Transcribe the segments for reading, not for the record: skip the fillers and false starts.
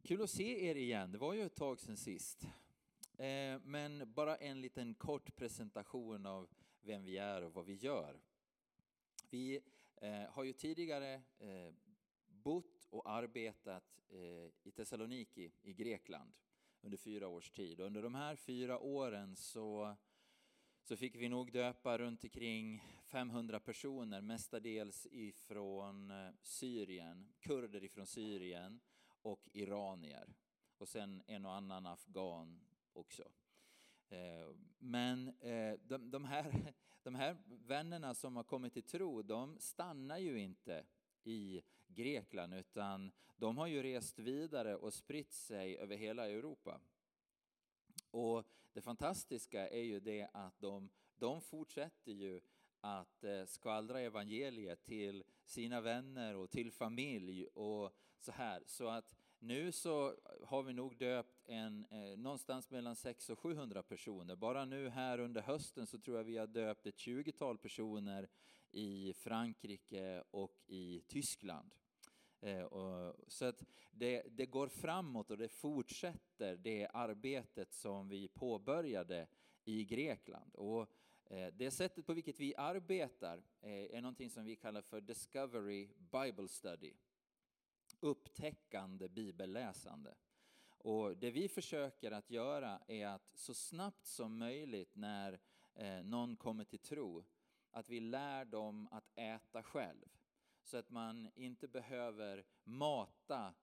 Kul att se er igen. Det var ju ett tag sedan sist. Men bara en liten kort presentation av vem vi är och vad vi gör. Vi har ju tidigare bott och arbetat i Thessaloniki i Grekland under 4 års tid. Och under de här 4 åren så fick vi nog döpa runt omkring 500 personer, mestadels ifrån Syrien, kurder ifrån Syrien och iranier. Och sen en och annan afghan också. Men de här vännerna som har kommit till tro, de stannar ju inte i Grekland, utan de har ju rest vidare och spritt sig över hela Europa. Och det fantastiska är ju det att de fortsätter ju att skvallra evangeliet till sina vänner och till familj och så här. Så att nu så har vi nog döpt någonstans mellan 600 och 700 personer. Bara nu här under hösten så tror jag vi har döpt ett 20-tal personer i Frankrike och i Tyskland. Så att det går framåt och det fortsätter det arbetet som vi påbörjade i Grekland. Och det sättet på vilket vi arbetar är någonting som vi kallar för Discovery Bible Study. Upptäckande bibelläsande. Och det vi försöker att göra är att så snabbt som möjligt när någon kommer till tro, att vi lär dem att äta själv. Så att man inte behöver mata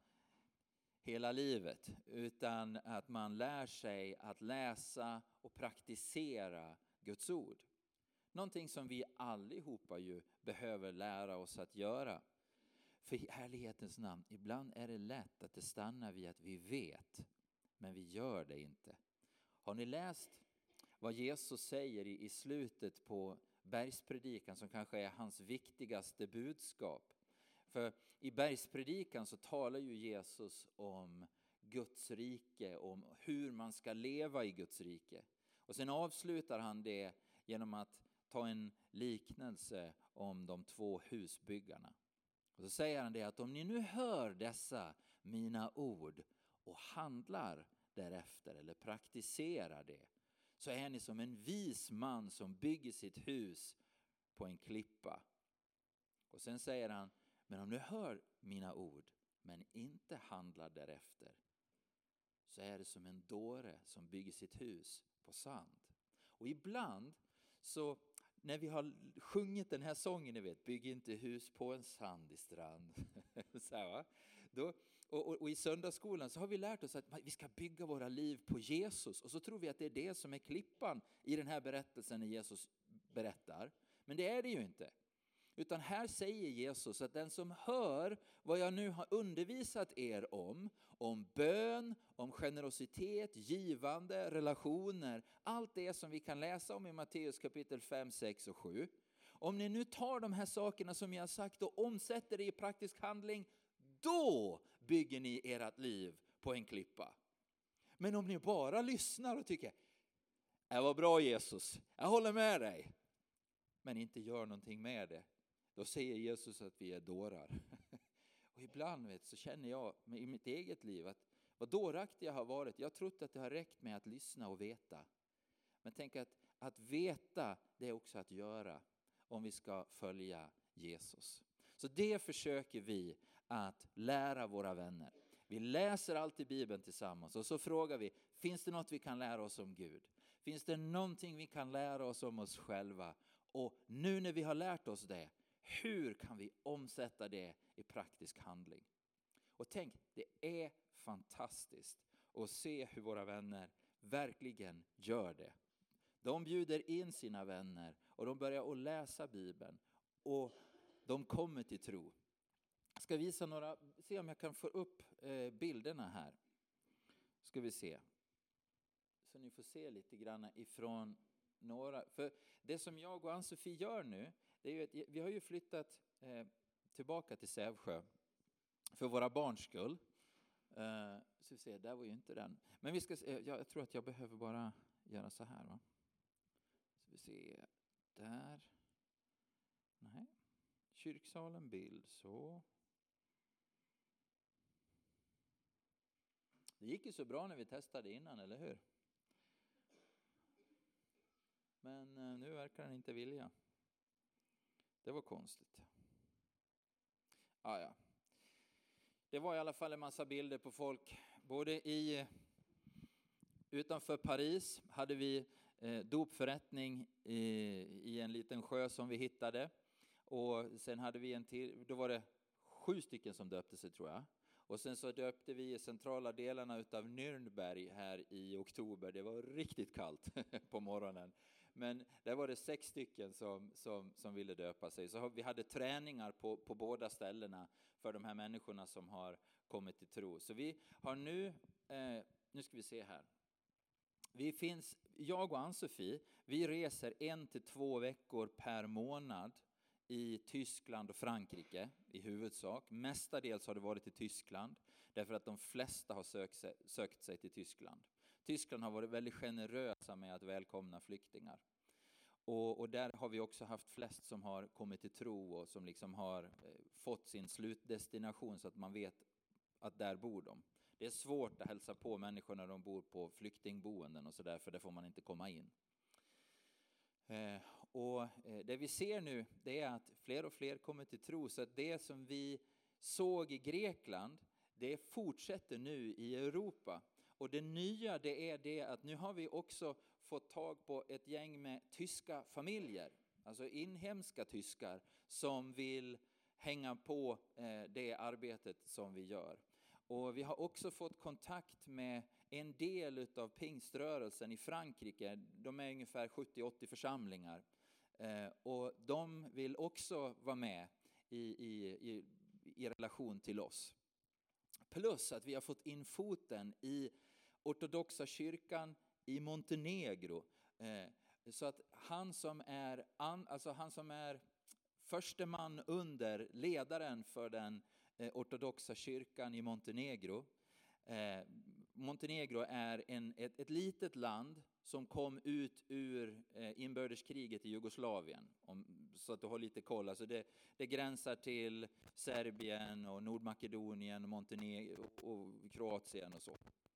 hela livet, utan att man lär sig att läsa och praktisera Guds ord. Någonting som vi allihopa ju behöver lära oss att göra. För i ärlighetens namn, ibland är det lätt att det stannar vid att vi vet, men vi gör det inte. Har ni läst vad Jesus säger i slutet på bergspredikan, som kanske är hans viktigaste budskap? För i bergspredikan så talar ju Jesus om Guds rike, om hur man ska leva i Guds rike. Och sen avslutar han det genom att ta en liknelse om de 2 husbyggarna. Och så säger han det att om ni nu hör dessa mina ord och handlar därefter eller praktiserar det, så är ni som en vis man som bygger sitt hus på en klippa. Och sen säger han, men om du hör mina ord men inte handlar därefter, så är det som en dåre som bygger sitt hus på sand. Och ibland så när vi har sjungit den här sången, ni vet, bygg inte hus på en sandig strand. Så här, va? Och i söndagsskolan så har vi lärt oss att vi ska bygga våra liv på Jesus. Och så tror vi att det är det som är klippan i den här berättelsen när Jesus berättar. Men det är det ju inte. Utan här säger Jesus att den som hör vad jag nu har undervisat er om bön, om generositet, givande, relationer, allt det som vi kan läsa om i Matteus kapitel 5, 6 och 7. Om ni nu tar de här sakerna som jag har sagt och omsätter det i praktisk handling, då bygger ni ert liv på en klippa. Men om ni bara lyssnar och tycker, det var bra Jesus, jag håller med dig, men inte gör någonting med det, då säger Jesus att vi är dårar. Och ibland så känner jag i mitt eget liv att vad dåraktig jag har varit. Jag har trott att det har räckt med att lyssna och veta. Men tänk att veta, det är också att göra om vi ska följa Jesus. Så det försöker vi att lära våra vänner. Vi läser alltid Bibeln tillsammans och så frågar vi, finns det något vi kan lära oss om Gud? Finns det någonting vi kan lära oss om oss själva? Och nu när vi har lärt oss det, hur kan vi omsätta det i praktisk handling? Och tänk, det är fantastiskt att se hur våra vänner verkligen gör det. De bjuder in sina vänner och de börjar att läsa Bibeln och de kommer till tro. Jag ska visa se om jag kan få upp bilderna här. Ska vi se. Så ni får se lite grann ifrån några. För det som jag och Ann-Sofie gör nu, det är ju att vi har ju flyttat tillbaka till Sävsjö för våra barns skull. Så vi ser, där var ju inte den. Men vi ska jag tror att jag behöver bara göra så här, va. Så vi ser där. Nej. Kyrksalen bild så. Det gick ju så bra när vi testade innan, eller hur? Men nu verkar den inte vilja. Det var konstigt. Ja. Det var i alla fall en massa bilder på folk. Både utanför Paris hade vi dopförrättning i en liten sjö som vi hittade. Och sen hade vi en till, då var det 7 stycken som döpte sig, tror jag. Och sen så döpte vi i centrala delarna utav Nürnberg här i oktober. Det var riktigt kallt på morgonen. Men där var det 6 stycken som ville döpa sig. Så vi hade träningar på båda ställena för de här människorna som har kommit till tro. Så vi har nu ska vi se här. Jag och Ann-Sofie, vi reser 1 till 2 veckor per månad i Tyskland och Frankrike i huvudsak. Mestadels har det varit i Tyskland därför att de flesta har sökt sig till Tyskland. Tyskland har varit väldigt generösa med att välkomna flyktingar. Och där har vi också haft flest som har kommit till tro och som liksom har fått sin slutdestination så att man vet att där bor de. Det är svårt att hälsa på människor när de bor på flyktingboenden och så där, för där får man inte komma in. Och det vi ser nu, det är att fler och fler kommer till tro, så att det som vi såg i Grekland, det fortsätter nu i Europa. Och det nya, det är det att nu har vi också fått tag på ett gäng med tyska familjer, alltså inhemska tyskar som vill hänga på det arbetet som vi gör. Och vi har också fått kontakt med en del av pingströrelsen i Frankrike. De är ungefär 70-80 församlingar. Och de vill också vara med i relation till oss. Plus att vi har fått in foten i ortodoxa kyrkan i Montenegro. Så att han som är förste man under ledaren för den ortodoxa kyrkan i Montenegro. Montenegro är ett litet land som kom ut ur inbördeskriget i Jugoslavien. Så att du har lite koll. Alltså det gränsar till Serbien och Nordmakedonien, Montenegro och Kroatien och så.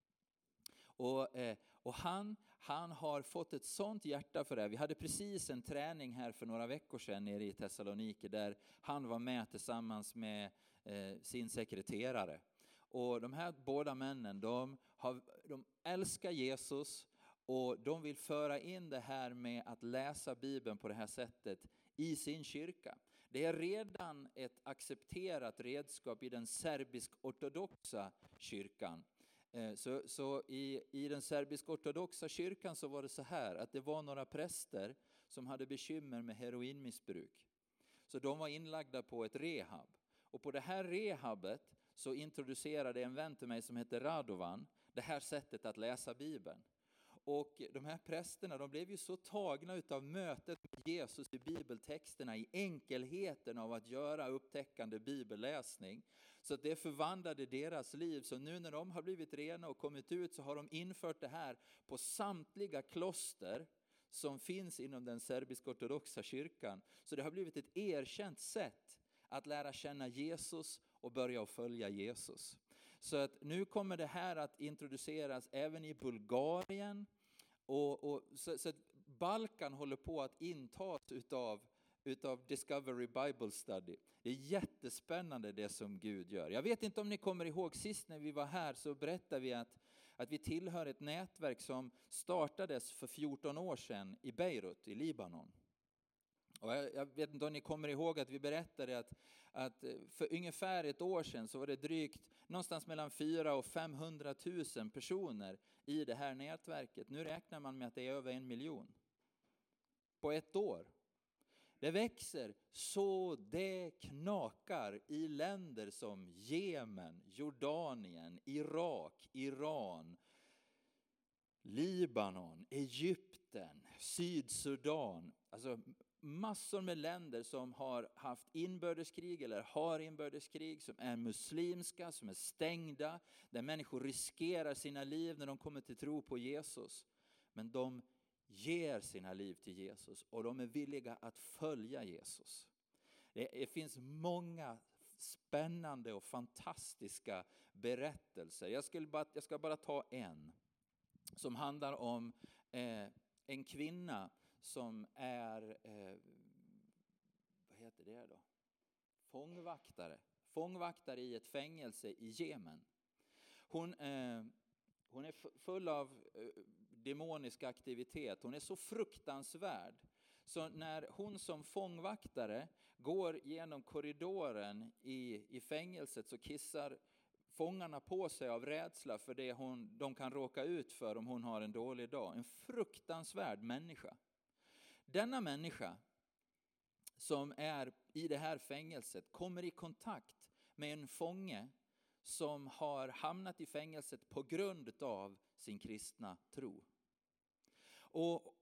Och han har fått ett sånt hjärta för det. Vi hade precis en träning här för några veckor sedan nere i Thessaloniki där han var med tillsammans med sin sekreterare. Och de här båda männen, de älskar Jesus och de vill föra in det här med att läsa Bibeln på det här sättet i sin kyrka. Det är redan ett accepterat redskap i den serbisk-ortodoxa kyrkan. Så i den serbisk-ortodoxa kyrkan så var det så här att det var några präster som hade bekymmer med heroinmissbruk. Så de var inlagda på ett rehab. Och på det här rehabet så introducerade en vän till mig som heter Radovan det här sättet att läsa Bibeln. Och de här prästerna, de blev ju så tagna utav mötet med Jesus i bibeltexterna, i enkelheten av att göra upptäckande bibelläsning. Så att det förvandlade deras liv. Så nu när de har blivit rena och kommit ut så har de infört det här på samtliga kloster som finns inom den serbisk-ortodoxa kyrkan. Så det har blivit ett erkänt sätt att lära känna Jesus och börja att följa Jesus. Så att nu kommer det här att introduceras även i Bulgarien. Så att Balkan håller på att intas utav Discovery Bible Study. Det är jättespännande det som Gud gör. Jag vet inte om ni kommer ihåg sist när vi var här så berättade vi att vi tillhör ett nätverk som startades för 14 år sedan i Beirut i Libanon. Och jag vet inte om ni kommer ihåg att vi berättade att för ungefär ett år sedan så var det drygt någonstans mellan 400 och 500 000 personer i det här nätverket. Nu räknar man med att det är över 1 miljon på ett år. Det växer så det knakar i länder som Jemen, Jordanien, Irak, Iran, Libanon, Egypten, Sydsudan. Alltså massor med länder som har haft inbördeskrig eller har inbördeskrig, som är muslimska, som är stängda, där människor riskerar sina liv när de kommer till tro på Jesus. Men de ger sina liv till Jesus och de är villiga att följa Jesus. Det finns många spännande och fantastiska berättelser. Jag ska bara ta en som handlar om en kvinna som är vad heter det då? Fångvaktare i ett fängelse i Jemen. Hon är full av demonisk aktivitet. Hon är så fruktansvärd. Så när hon som fångvaktare går genom korridoren i fängelset så kissar fångarna på sig av rädsla för det de kan råka ut för om hon har en dålig dag. En fruktansvärd människa. Denna människa som är i det här fängelset kommer i kontakt med en fånge som har hamnat i fängelset på grund av sin kristna tro. Och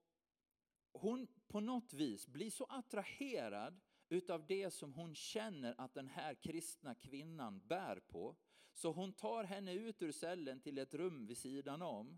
hon på något vis blir så attraherad utav det som hon känner att den här kristna kvinnan bär på. Så hon tar henne ut ur cellen till ett rum vid sidan om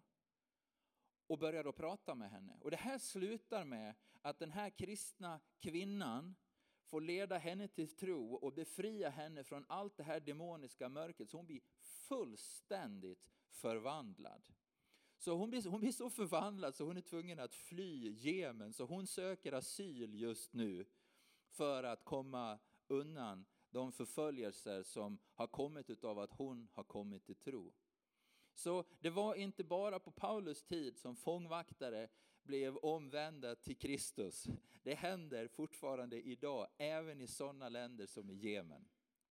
och börjar att prata med henne. Och det här slutar med att den här kristna kvinnan får leda henne till tro och befria henne från allt det här demoniska mörkret. Så hon blir fullständigt förvandlad. Så hon blir så förvandlad så hon är tvungen att fly Jemen. Så hon söker asyl just nu för att komma undan de förföljelser som har kommit utav att hon har kommit till tro. Så det var inte bara på Paulus tid som fångvaktare blev omvända till Kristus. Det händer fortfarande idag, även i sådana länder som i Jemen.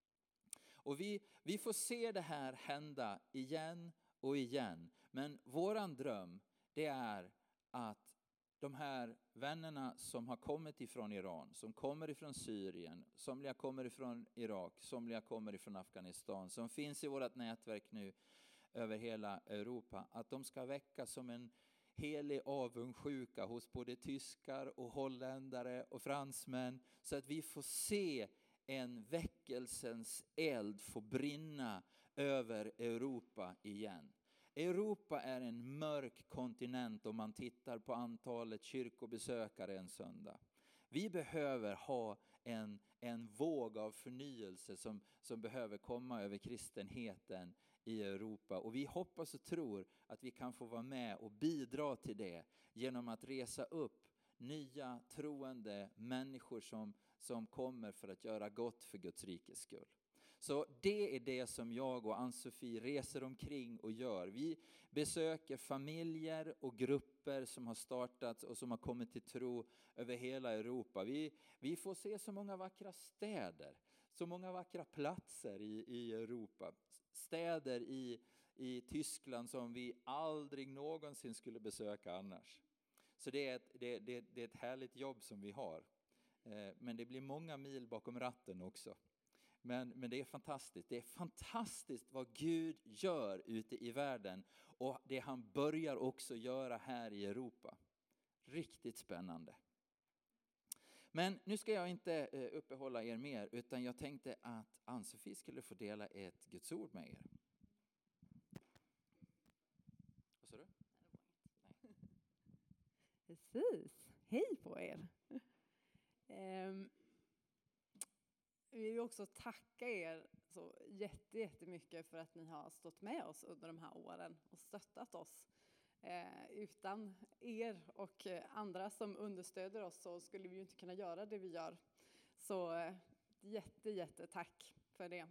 Och vi får se det här hända igen och igen. Men våran dröm, det är att de här vännerna som har kommit ifrån Iran, som kommer ifrån Syrien, somliga kommer ifrån Irak, somliga kommer ifrån Afghanistan, som finns i vårt nätverk nu över hela Europa, att de ska väcka som en helig avundsjuka hos både tyskar och holländare och fransmän, så att vi får se en väckelsens eld få brinna över Europa igen. Europa är en mörk kontinent om man tittar på antalet kyrkobesökare en söndag. Vi behöver ha en våg av förnyelse som behöver komma över kristenheten i Europa. Och vi hoppas och tror att vi kan få vara med och bidra till det genom att resa upp nya troende människor som kommer för att göra gott för Guds rikes skull. Så det är det som jag och Ann-Sofie reser omkring och gör. Vi besöker familjer och grupper som har startats och som har kommit till tro över hela Europa. Vi får se så många vackra städer, så många vackra platser i Europa. Städer i Tyskland som vi aldrig någonsin skulle besöka annars. Så det är ett härligt jobb som vi har. Men det blir många mil bakom ratten också. Men det är fantastiskt. Det är fantastiskt vad Gud gör ute i världen. Och det han börjar också göra här i Europa. Riktigt spännande. Men nu ska jag inte uppehålla er mer. Utan jag tänkte att Ann-Sofie skulle få dela ett Guds ord med er. Vad sa du? Precis. Hej på er. Vi vill också tacka er så jättemycket för att ni har stått med oss under de här åren och stöttat oss. Utan er och andra som understöder oss så skulle vi ju inte kunna göra det vi gör. Så jättetack för det.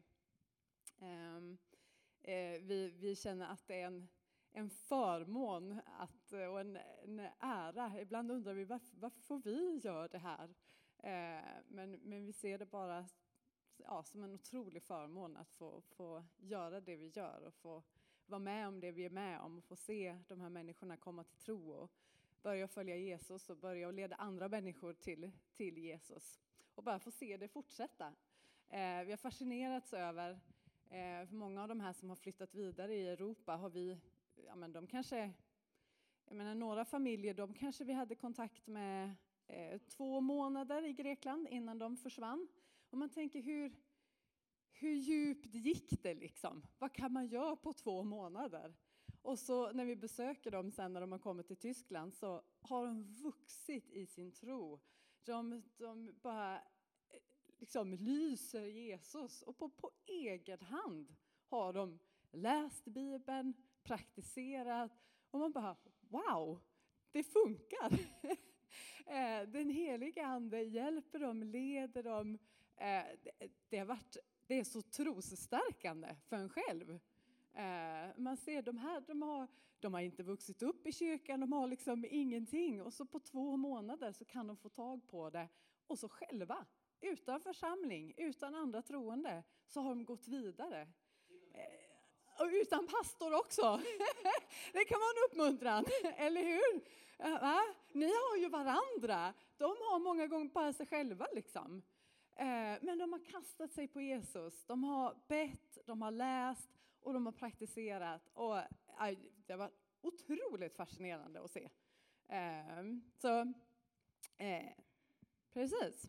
Vi känner att det är en förmån och en ära. Ibland undrar vi varför får vi göra det här? Men vi ser det bara som en otrolig förmån att få göra det vi gör och få vara med om det vi är med om och få se de här människorna komma till tro och börja följa Jesus och börja och leda andra människor till Jesus och bara få se det fortsätta. Vi har fascinerats över för många av de här som har flyttat vidare i Europa har vi, de kanske, några familjer, de kanske vi hade kontakt med 2 månader i Grekland innan de försvann. Och man tänker hur djupt gick det liksom? Vad kan man göra på 2 månader? Och så när vi besöker dem sen när de har kommit till Tyskland så har de vuxit i sin tro. De bara liksom lyser Jesus. Och på egen hand har de läst Bibeln, praktiserat. Och man bara, wow, det funkar. Den heliga ande hjälper dem, leder dem. Det är så trosstärkande för en själv. Man ser de har inte vuxit upp i kyrkan, de har liksom ingenting. Och så på 2 månader så kan de få tag på det. Och så själva, utan församling, utan andra troende, så har de gått vidare. Och utan pastor också. Det kan vara en uppmuntran, eller hur? Ni har ju varandra. De har många gånger bara sig själva liksom. Men de har kastat sig på Jesus. De har bett, de har läst och de har praktiserat. Och det var otroligt fascinerande att se. Precis.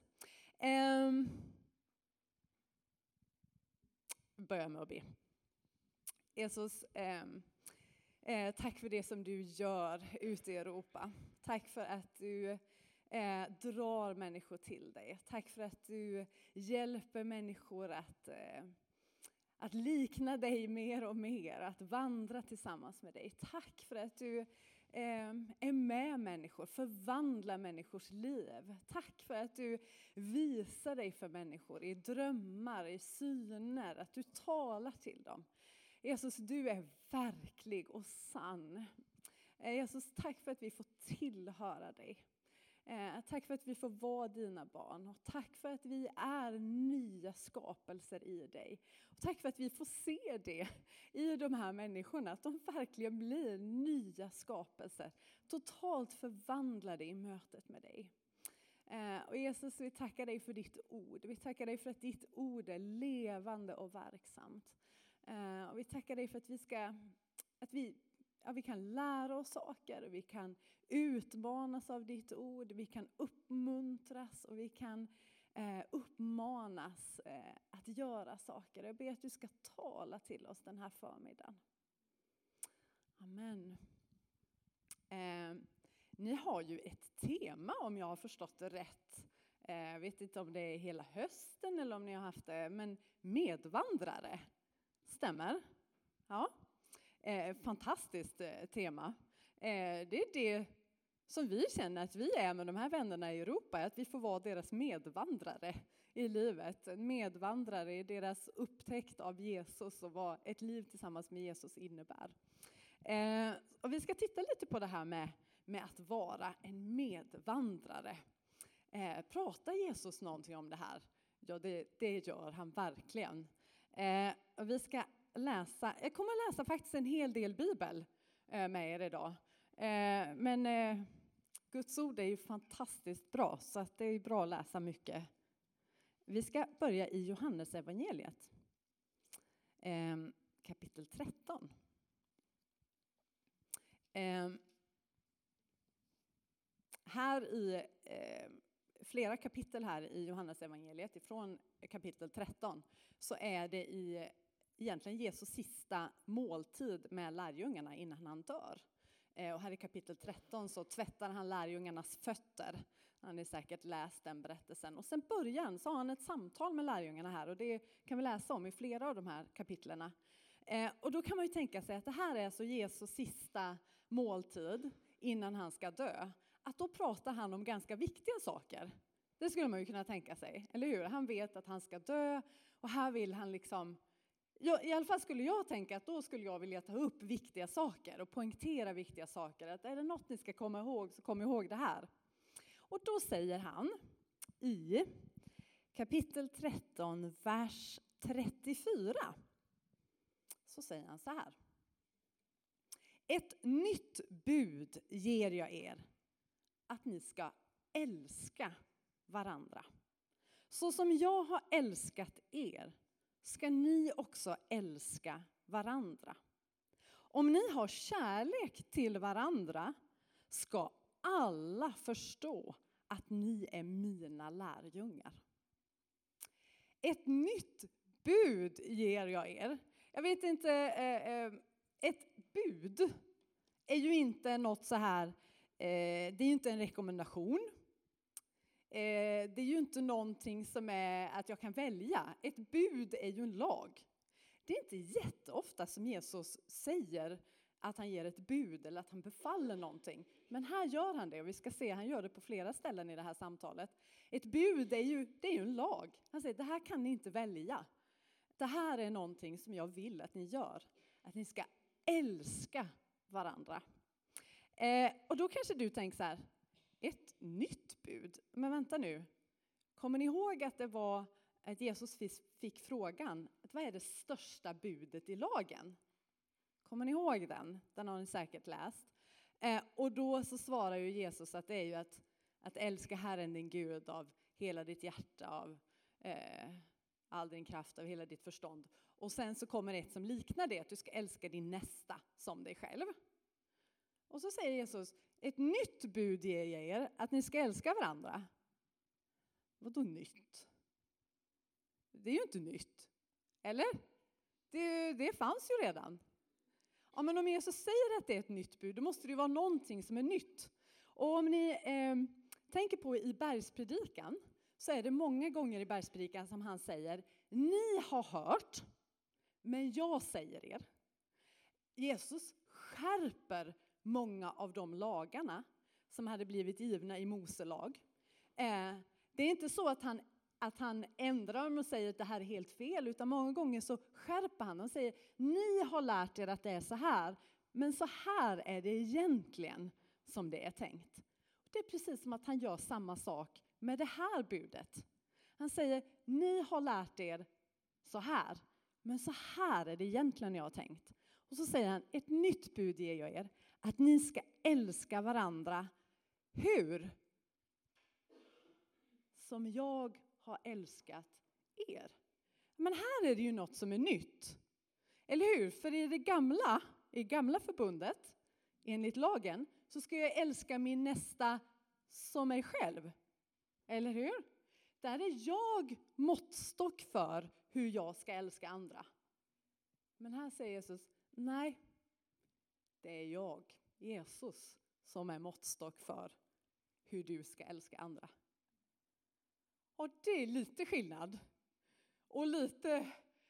Börja med att be. Jesus, tack för det som du gör ute i Europa. Tack för att du drar människor till dig. Tack för att du hjälper människor att likna dig mer och mer. Att vandra tillsammans med dig. Tack för att du är med människor, förvandlar människors liv. Tack för att du visar dig för människor i drömmar, i syner. Att du talar till dem. Jesus, du är verklig och sann. Jesus, tack för att vi får tillhöra dig. Tack för att vi får vara dina barn. Och tack för att vi är nya skapelser i dig. Och tack för att vi får se det i de här människorna. Att de verkligen blir nya skapelser. Totalt förvandlade i mötet med dig. Och Jesus, vi tackar dig för ditt ord. Vi tackar dig för att ditt ord är levande och verksamt. Och vi tackar dig för att vi kan lära oss saker. Och vi kan utmanas av ditt ord. Vi kan uppmuntras och vi kan uppmanas att göra saker. Jag ber att du ska tala till oss den här förmiddagen. Amen. Ni har ju ett tema, om jag har förstått det rätt. Jag vet inte om det är hela hösten eller om ni har haft det. Men medvandrare. Stämmer? Ja. Fantastiskt tema. Det är det som vi känner att vi är med de här vännerna i Europa. Att vi får vara deras medvandrare i livet. Medvandrare i deras upptäckt av Jesus och vad ett liv tillsammans med Jesus innebär. Och vi ska titta lite på det här med att vara en medvandrare. Pratar Jesus någonting om det här? Ja, det gör han verkligen. Och vi ska jag kommer att läsa faktiskt en hel del Bibel med er idag. Men Guds ord är ju fantastiskt bra, så att det är bra att läsa mycket. Vi ska börja i Johannes evangeliet. Kapitel 13. Här i flera kapitel här i Johannes evangeliet, ifrån kapitel 13, så är det egentligen Jesus sista måltid med lärjungarna innan han dör. Och här i kapitel 13 så tvättar han lärjungarnas fötter. Han har säkert läst den berättelsen. Och sen början så har han ett samtal med lärjungarna här. Och det kan vi läsa om i flera av de här kapitlerna. Och då kan man ju tänka sig att det här är alltså Jesus sista måltid innan han ska dö. Att då pratar han om ganska viktiga saker. Det skulle man ju kunna tänka sig, eller hur? Han vet att han ska dö och här vill han liksom... I alla fall skulle jag tänka att då skulle jag vilja ta upp viktiga saker och poängtera viktiga saker. Att är det något ni ska komma ihåg så kom ihåg det här. Och då säger han i kapitel 13, vers 34. Så säger han så här. Ett nytt bud ger jag er. Att ni ska älska varandra. Så som jag har älskat er ska ni också älska varandra. Om ni har kärlek till varandra ska alla förstå att ni är mina lärjungar. Ett nytt bud ger jag er. Jag vet inte, ett bud är ju inte något så här, det är ju inte en rekommendation. det är ju inte någonting som är att jag kan välja. Ett bud är ju en lag. Det är inte jätteofta som Jesus säger att han ger ett bud eller att han befaller någonting. Men här gör han det, och vi ska se, han gör det på flera ställen i det här samtalet. Ett bud det är ju en lag. Han säger, det här kan ni inte välja. Det här är någonting som jag vill att ni gör. Att ni ska älska varandra. Och då kanske du tänker så här, ett nytt bud. Men vänta nu, kommer ni ihåg att det var att Jesus fick frågan, vad är det största budet i lagen? Kommer ni ihåg den? Den har ni säkert läst. Och då så svarar ju Jesus att det är ju att älska Herren din Gud av hela ditt hjärta, av all din kraft, av hela ditt förstånd. Och sen så kommer ett som liknar det, att du ska älska din nästa som dig själv. Och så säger Jesus, ett nytt bud ger jag er, att ni ska älska varandra. Vadå nytt? Det är ju inte nytt. Eller? Det fanns ju redan. Ja, men om Jesus säger att det är ett nytt bud, då måste det ju vara någonting som är nytt. Och om ni tänker på i bergspredikan, så är det många gånger i bergspredikan som han säger, ni har hört, men jag säger er. Jesus skärper många av de lagarna som hade blivit givna i Mose lag. Det är inte så att han ändrar dem och säger att det här är helt fel, utan många gånger så skärper han och säger, ni har lärt er att det är så här, men så här är det egentligen som det är tänkt. Det är precis som att han gör samma sak med det här budet. Han säger, ni har lärt er så här, men så här är det egentligen jag har tänkt. Och så säger han, ett nytt bud ger jag er, att ni ska älska varandra. Hur? Som jag har älskat er. Men här är det ju något som är nytt. Eller hur? För i gamla förbundet, enligt lagen, så ska jag älska min nästa som mig själv. Eller hur? Där är jag måttstock för hur jag ska älska andra. Men här säger Jesus, nej, det är jag, Jesus, som är måttstock för hur du ska älska andra. Och det är lite skillnad. Och lite,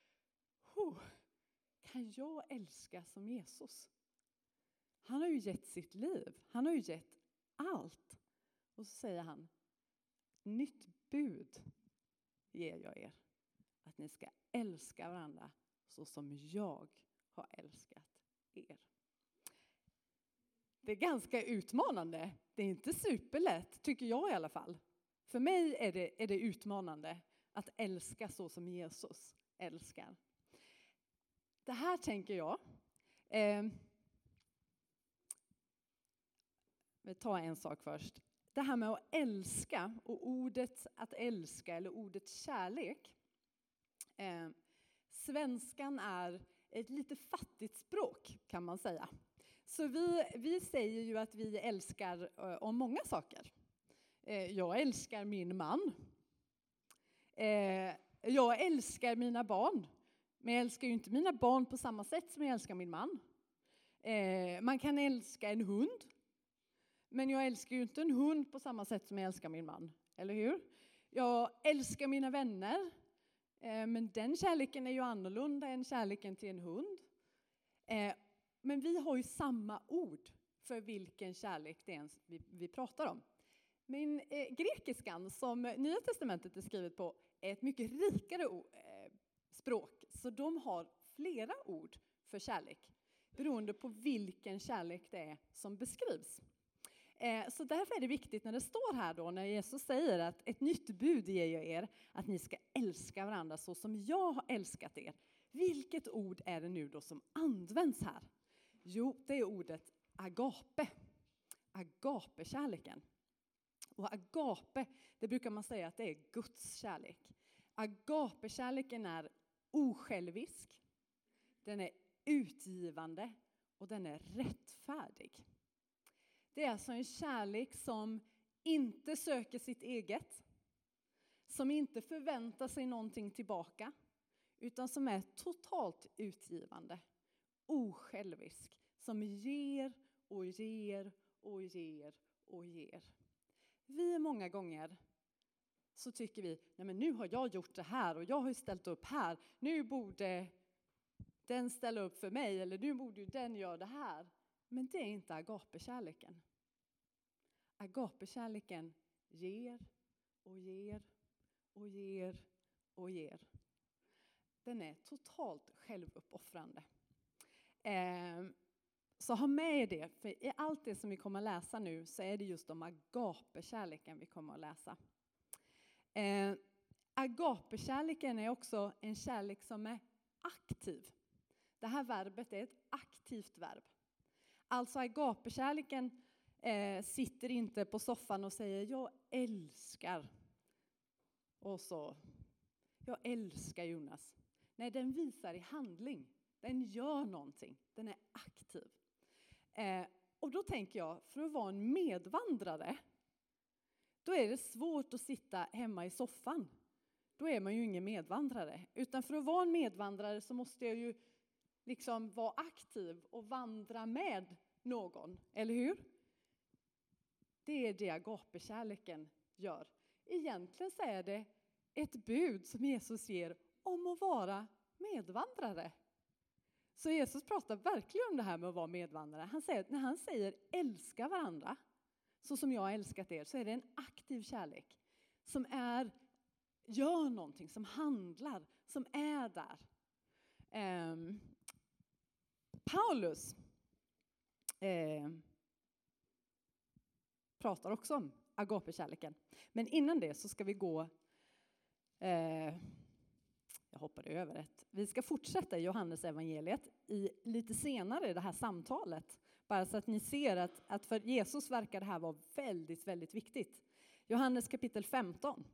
kan jag älska som Jesus? Han har ju gett sitt liv. Han har ju gett allt. Och så säger han, nytt bud ger jag er. Att ni ska älska varandra så som jag har älskat er. Det är ganska utmanande. Det är inte superlätt, tycker jag i alla fall. För mig är det utmanande att älska så som Jesus älskar. Det här tänker jag. Vi tar en sak först. Det här med att älska och ordet att älska eller ordet kärlek. Svenskan är ett lite fattigt språk kan man säga. Så vi säger ju att vi älskar om många saker. Jag älskar min man. Jag älskar mina barn. Men jag älskar ju inte mina barn på samma sätt som jag älskar min man. Man kan älska en hund. Men jag älskar ju inte en hund på samma sätt som jag älskar min man. Eller hur? Jag älskar mina vänner. Men den kärleken är ju annorlunda än kärleken till en hund. Men vi har ju samma ord för vilken kärlek det är vi pratar om. Men grekiskan som Nya testamentet är skrivet på är ett mycket rikare språk. Så de har flera ord för kärlek. Beroende på vilken kärlek det är som beskrivs. Så därför är det viktigt när det står här då, när Jesus säger att ett nytt bud ger jag er, att ni ska älska varandra så som jag har älskat er. Vilket ord är det nu då som används här? Jo, det är ordet agape. Agape-kärleken. Och agape, det brukar man säga att det är Guds kärlek. Agape-kärleken är osjälvisk, den är utgivande och den är rättfärdig. Det är alltså en kärlek som inte söker sitt eget, som inte förväntar sig någonting tillbaka, utan som är totalt utgivande, osjälvisk, som ger och ger och ger och ger. Vi många gånger så tycker vi, nej men nu har jag gjort det här och jag har ju ställt upp här. Nu borde den ställa upp för mig, eller nu borde ju den göra det här. Men det är inte agapekärleken. Agapekärleken ger och ger och ger och ger. Den är totalt självuppoffrande. Så ha med det, för i allt det som vi kommer att läsa nu så är det just om agapekärleken vi kommer att läsa. Agapekärleken är också en kärlek som är aktiv. Det här verbet är ett aktivt verb. Alltså agapekärleken sitter inte på soffan och säger jag älskar. Och så, jag älskar Jonas. Nej, den visar i handling. Den gör någonting. Den är aktiv. Och då tänker jag, för att vara en medvandrare, då är det svårt att sitta hemma i soffan. Då är man ju ingen medvandrare. Utan för att vara en medvandrare så måste jag ju liksom vara aktiv och vandra med någon. Eller hur? Det är det agapekärleken gör. Egentligen så är det ett bud som Jesus ger om att vara medvandrare. Så Jesus pratar verkligen om det här med att vara medvandrare. Han säger att när han säger älska varandra så som jag har älskat er, så är det en aktiv kärlek som gör någonting, som handlar, som är där. Paulus pratar också om agapekärleken. Men innan det så ska vi gå, jag hoppade över ett. Vi ska fortsätta i Johannes evangeliet lite senare i det här samtalet. Bara så att ni ser att för Jesus verkar det här vara väldigt, väldigt viktigt. Johannes kapitel 15.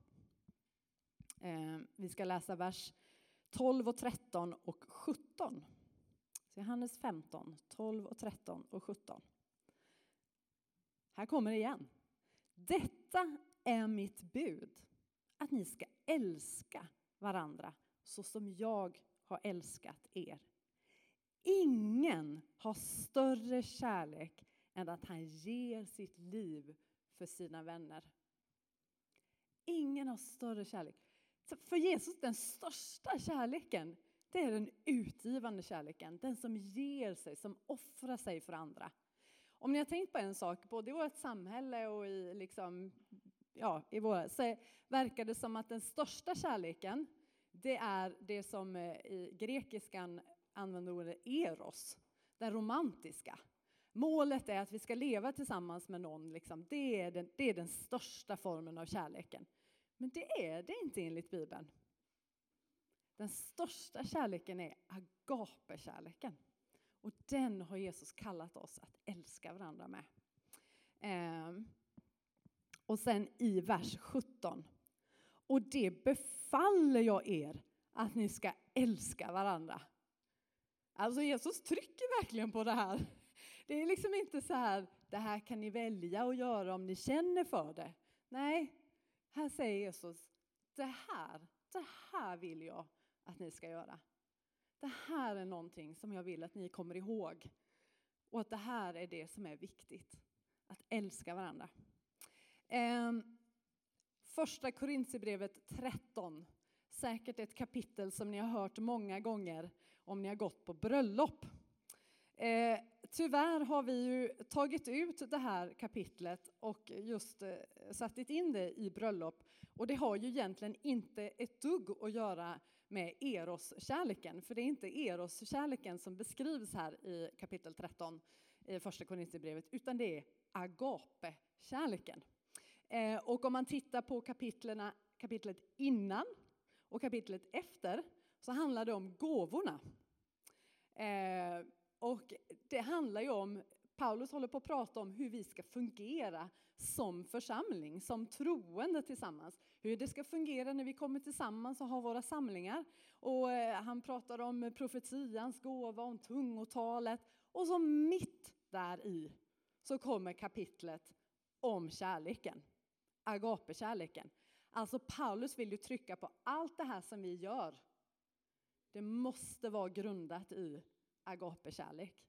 Vi ska läsa vers 12 och 13 och 17. Så Johannes 15, 12 och 13 och 17. Här kommer det igen. Detta är mitt bud. Att ni ska älska varandra så som jag har älskat er. Ingen har större kärlek än att han ger sitt liv för sina vänner. Ingen har större kärlek. Så för Jesus, den största kärleken, det är den utgivande kärleken. Den som ger sig, som offrar sig för andra. Om ni har tänkt på en sak, både i vårt samhälle och i så verkar det som att den största kärleken, det är det som i grekiskan använder ordet eros, den romantiska. Målet är att vi ska leva tillsammans med någon. Liksom. Det är den största formen av kärleken. Men det är det inte enligt Bibeln. Den största kärleken är agapekärleken. Och den har Jesus kallat oss att älska varandra med. Och sen i vers 17. Och det befaller jag er att ni ska älska varandra. Alltså Jesus trycker verkligen på det här. Det är liksom inte så här, det här kan ni välja att göra om ni känner för det. Nej, här säger Jesus, det här vill jag att ni ska göra. Det här är någonting som jag vill att ni kommer ihåg. Och att det här är det som är viktigt. Att älska varandra. Första Korinthierbrevet 13. Säkert ett kapitel som ni har hört många gånger om ni har gått på bröllop. Tyvärr har vi ju tagit ut det här kapitlet och just satt in det i bröllop. Och det har ju egentligen inte ett dugg att göra med eros-kärleken. För det är inte eros-kärleken som beskrivs här i kapitel 13 i första Korinthierbrevet, utan det är agape-kärleken. Och om man tittar på kapitlet innan och kapitlet efter så handlar det om gåvorna. Och det handlar ju om, Paulus håller på att prata om hur vi ska fungera som församling, som troende tillsammans. Hur det ska fungera när vi kommer tillsammans och har våra samlingar. Och han pratar om profetians gåva, om tungotalet. Och så mitt där i så kommer kapitlet om kärleken. Agape-kärleken. Alltså Paulus vill ju trycka på allt det här som vi gör. Det måste vara grundat i agape-kärlek.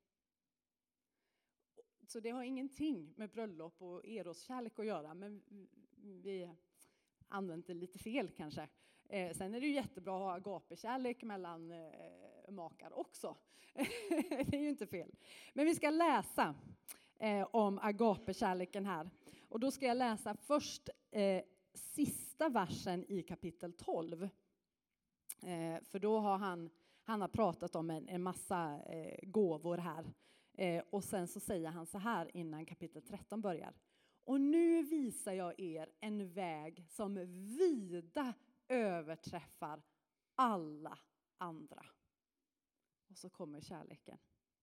Så det har ingenting med bröllop och eros-kärlek att göra. Men använt det lite fel kanske. Sen är det ju jättebra att ha agapekärlek mellan makar också. Det är ju inte fel. Men vi ska läsa om agapekärleken här. Och då ska jag läsa först sista versen i kapitel 12. För då har han har pratat om en massa gåvor här. Och sen så säger han så här innan kapitel 13 börjar. Och nu visar jag er en väg som vida överträffar alla andra. Och så kommer kärleken.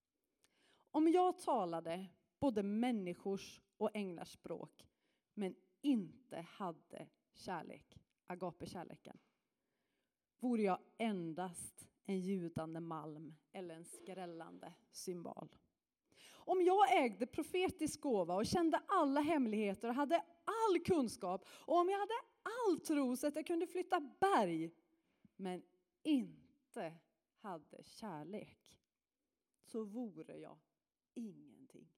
Om jag talade både människors och änglars språk, men inte hade kärlek, agapekärleken, vore jag endast en ljudande malm eller en skrällande symbol. Om jag ägde profetisk gåva och kände alla hemligheter och hade all kunskap, och om jag hade all tro så att jag kunde flytta berg, men inte hade kärlek, så vore jag ingenting.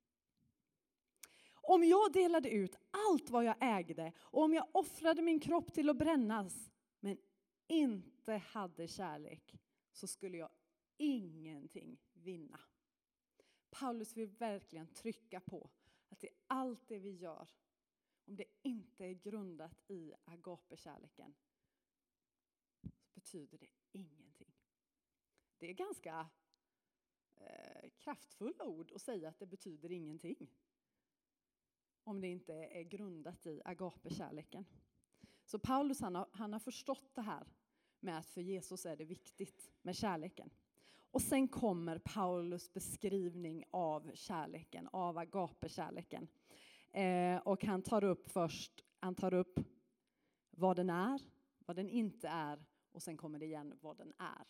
Om jag delade ut allt vad jag ägde och om jag offrade min kropp till att brännas, men inte hade kärlek, så skulle jag ingenting vinna. Paulus vill verkligen trycka på att i allt det vi gör, om det inte är grundat i agapekärleken, så betyder det ingenting. Det är ganska kraftfulla ord att säga att det betyder ingenting, om det inte är grundat i agapekärleken. Så Paulus han har förstått det här med att för Jesus är det viktigt med kärleken. Och sen kommer Paulus beskrivning av kärleken, av agapekärleken. Och han tar upp vad den är, vad den inte är, och sen kommer det igen vad den är.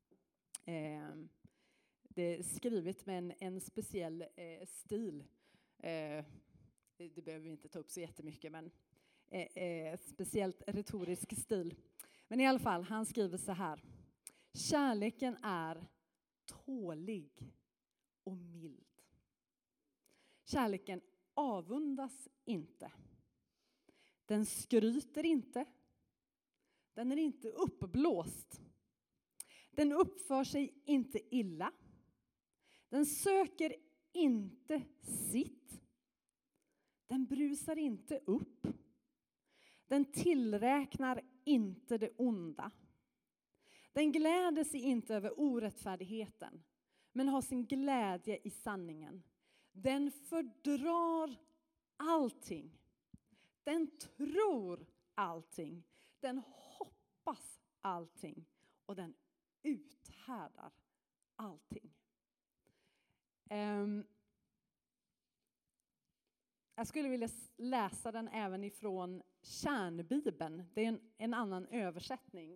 Det är skrivet med en speciell stil. Det behöver vi inte ta upp så jättemycket, men speciellt retorisk stil. Men i alla fall, han skriver så här. Kärleken är tålig och mild. Kärleken avundas inte. Den skryter inte. Den är inte uppblåst. Den uppför sig inte illa. Den söker inte sitt. Den brusar inte upp. Den tillräknar inte det onda. Den gläder sig inte över orättfärdigheten, men har sin glädje i sanningen. Den fördrar allting. Den tror allting. Den hoppas allting. Och den uthärdar allting. Jag skulle vilja läsa den även ifrån Kärnbibeln. Det är en annan översättning.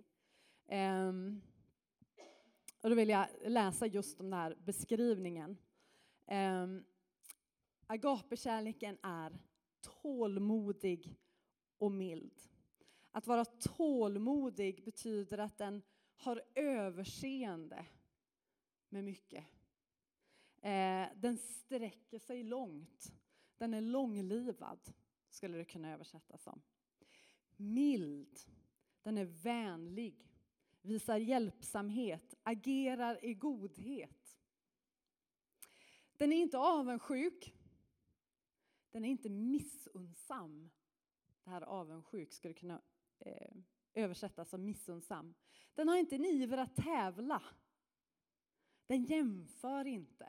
Och då vill jag läsa just den här beskrivningen. Agapekärleken är tålmodig och mild. Att vara tålmodig betyder att den har överseende med mycket. Den sträcker sig långt. Den är långlivad, skulle det kunna översättas som. Mild. Den är vänlig. Visar hjälpsamhet. Agerar i godhet. Den är inte avundsjuk. Den är inte missunnsam. Det här avundsjuk skulle kunna översättas som missunnsam. Den har inte en iver att tävla. Den jämför inte.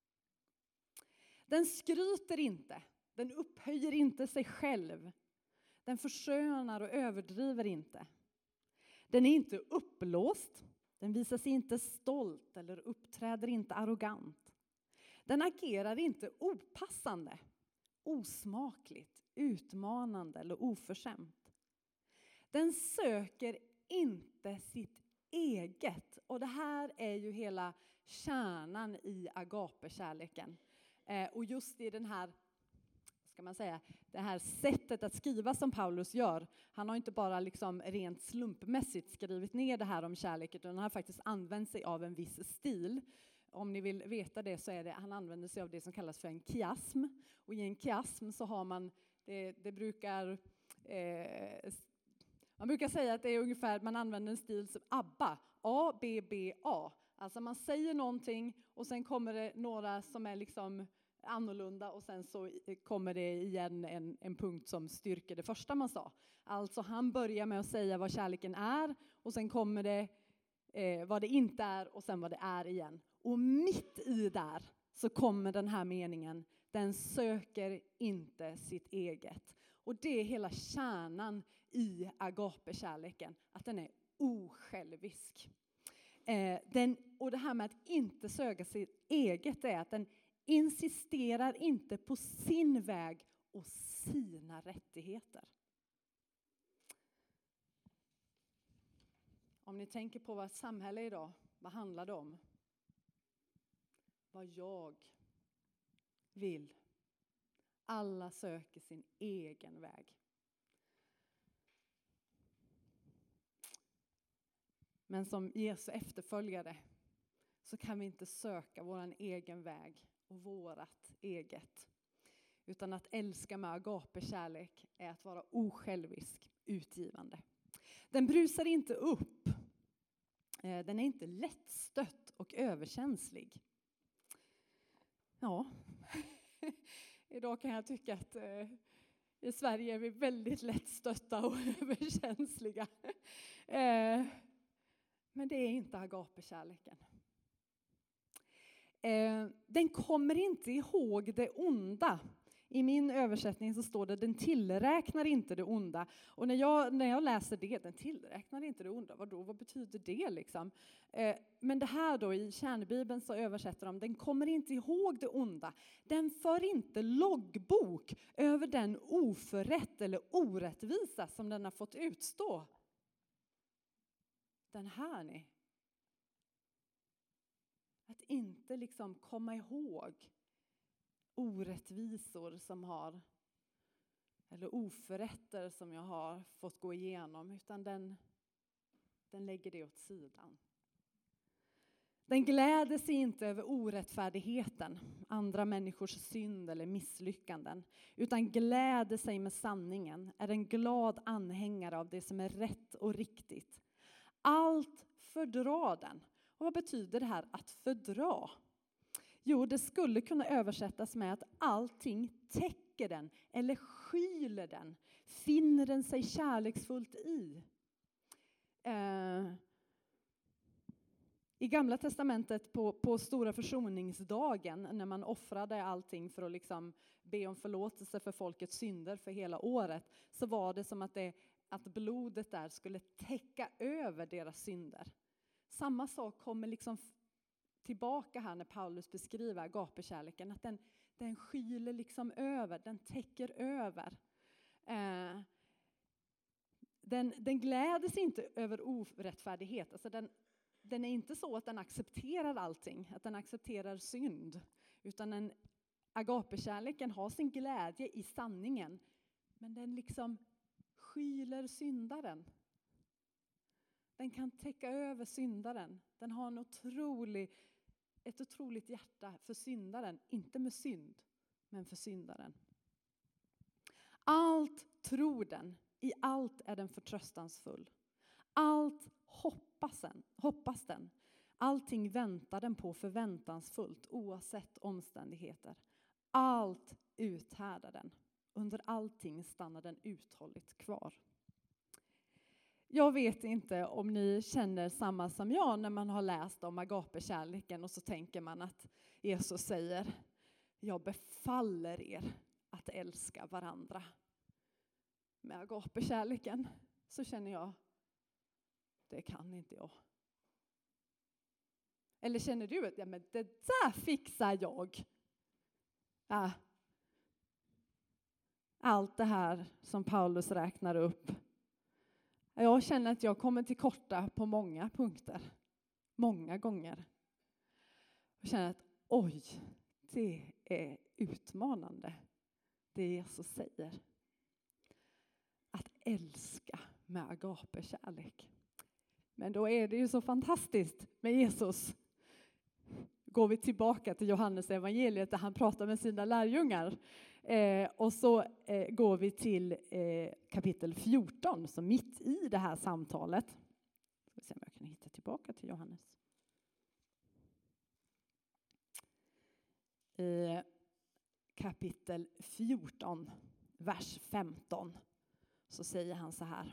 Den skryter inte. Den upphöjer inte sig själv. Den förskönar och överdriver inte. Den är inte uppblåst. Den visar sig inte stolt eller uppträder inte arrogant. Den agerar inte opassande, osmakligt, utmanande eller oförskämt. Den söker inte sitt eget. Och det här är ju hela kärnan i agapekärleken. Och just i den här, ska man säga, det här sättet att skriva som Paulus gör. Han har inte bara liksom rent slumpmässigt skrivit ner det här om kärlek, utan han har faktiskt använt sig av en viss stil. Om ni vill veta det så är det, han använder sig av det som kallas för en kiasm. Och i en kiasm så har man, det brukar Man brukar säga att det är ungefär, man använder en stil som ABBA, A, B, B, A. Alltså man säger någonting och sen kommer det några som är liksom annorlunda och sen så kommer det igen en punkt som styrker det första man sa. Alltså han börjar med att säga vad kärleken är och sen kommer det vad det inte är och sen vad det är igen. Och mitt i där så kommer den här meningen, den söker inte sitt eget. Och det är hela kärnan i agapekärleken, att den är osjälvisk. Och det här med att inte söka sitt eget är att den insisterar inte på sin väg och sina rättigheter. Om ni tänker på vad samhälle är idag, vad handlar det om? Vad jag vill. Alla söker sin egen väg. Men som Jesu efterföljare så kan vi inte söka våran egen väg och vårat eget. Utan att älska med agapekärlek är att vara osjälvisk, utgivande. Den brusar inte upp. Den är inte lättstött och överkänslig. Ja, idag kan jag tycka att i Sverige är vi väldigt lättstötta och överkänsliga. Men det är inte agapekärleken. Den kommer inte ihåg det onda. I min översättning så står det, den tillräknar inte det onda. Och när jag läser det, den tillräknar inte det onda. Vad betyder det liksom? Men det här då i kärnbibeln så översätter de, den kommer inte ihåg det onda. Den för inte loggbok över den oförrätt eller orättvisa som den har fått utstå. Den här ni. Att inte liksom komma ihåg orättvisor som har, eller oförrätter som jag har fått gå igenom, utan den lägger det åt sidan. Den gläder sig inte över orättfärdigheten, andra människors synd eller misslyckanden, utan gläder sig med sanningen, är en glad anhängare av det som är rätt och riktigt. Allt fördrar den. Och vad betyder det här att fördra? Jo, det skulle kunna översättas med att allting täcker den eller skyler den. Finner den sig kärleksfullt i. I Gamla testamentet på stora försoningsdagen när man offrade allting för att liksom be om förlåtelse för folkets synder för hela året, så var det som att blodet där skulle täcka över deras synder. Samma sak kommer liksom tillbaka här när Paulus beskriver agapekärleken, att den skyler liksom över, den täcker över. Den gläder sig inte över orättfärdighet. Alltså den är inte så att den accepterar allting, att den accepterar synd. Utan agapekärleken har sin glädje i sanningen, men den liksom skyler syndaren. Den kan täcka över syndaren. Den har ett otroligt hjärta för syndaren. Inte med synd, men för syndaren. Allt tror den. I allt är den förtröstansfull. Allt hoppas den. Allting väntar den på förväntansfullt oavsett omständigheter. Allt uthärdar den. Under allting stannar den uthålligt kvar. Jag vet inte om ni känner samma som jag när man har läst om agapekärleken och så tänker man att Jesus säger, jag befaller er att älska varandra. Med agapekärleken så känner jag, det kan inte jag. Eller känner du att men det där fixar jag? Ja. Allt det här som Paulus räknar upp. Jag känner att jag kommer till korta på många punkter. Många gånger. Jag känner att oj, det är utmanande. Det Jesus säger. Att älska med agapekärlek. Men då är det ju så fantastiskt med Jesus. går vi tillbaka till Johannes evangeliet där han pratar med sina lärjungar. Och så går vi till kapitel 14, så mitt i det här samtalet. Ska se om jag kan hitta tillbaka till Johannes. I kapitel 14, vers 15, så säger han så här.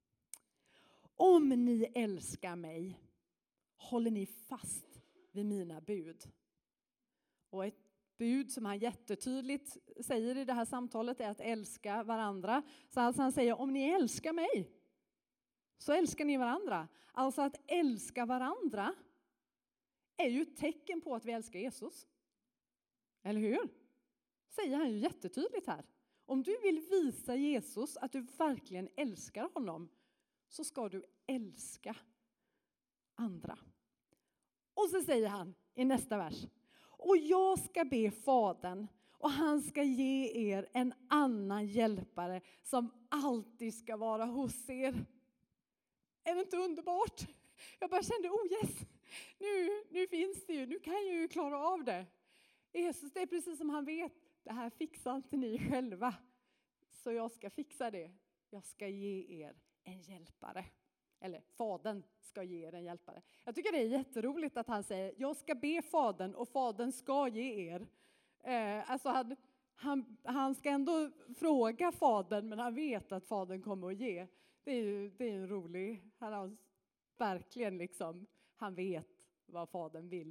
Om ni älskar mig, håller ni fast vid mina bud. Och ett bud som han jättetydligt säger i det här samtalet är att älska varandra. Så alltså han säger, om ni älskar mig, så älskar ni varandra. Alltså att älska varandra är ju ett tecken på att vi älskar Jesus. Eller hur? Säger han ju jättetydligt här. Om du vill visa Jesus att du verkligen älskar honom, så ska du älska andra. Och så säger han i nästa vers. Och jag ska be Fadern, och han ska ge er en annan hjälpare som alltid ska vara hos er. Är det inte underbart? Jag bara kände, oh yes, nu finns det ju, nu kan jag ju klara av det. Jesus, det är precis som han vet, det här fixar inte ni själva. Så jag ska fixa det. Jag ska ge er en hjälpare. Eller Fadern ska ge er en hjälpare. Jag tycker det är jätteroligt att han säger, jag ska be Fadern och Fadern ska ge er. Alltså han ska ändå fråga Fadern, men han vet att Fadern kommer att ge. Det är en rolig, han har verkligen liksom, han vet vad Fadern vill.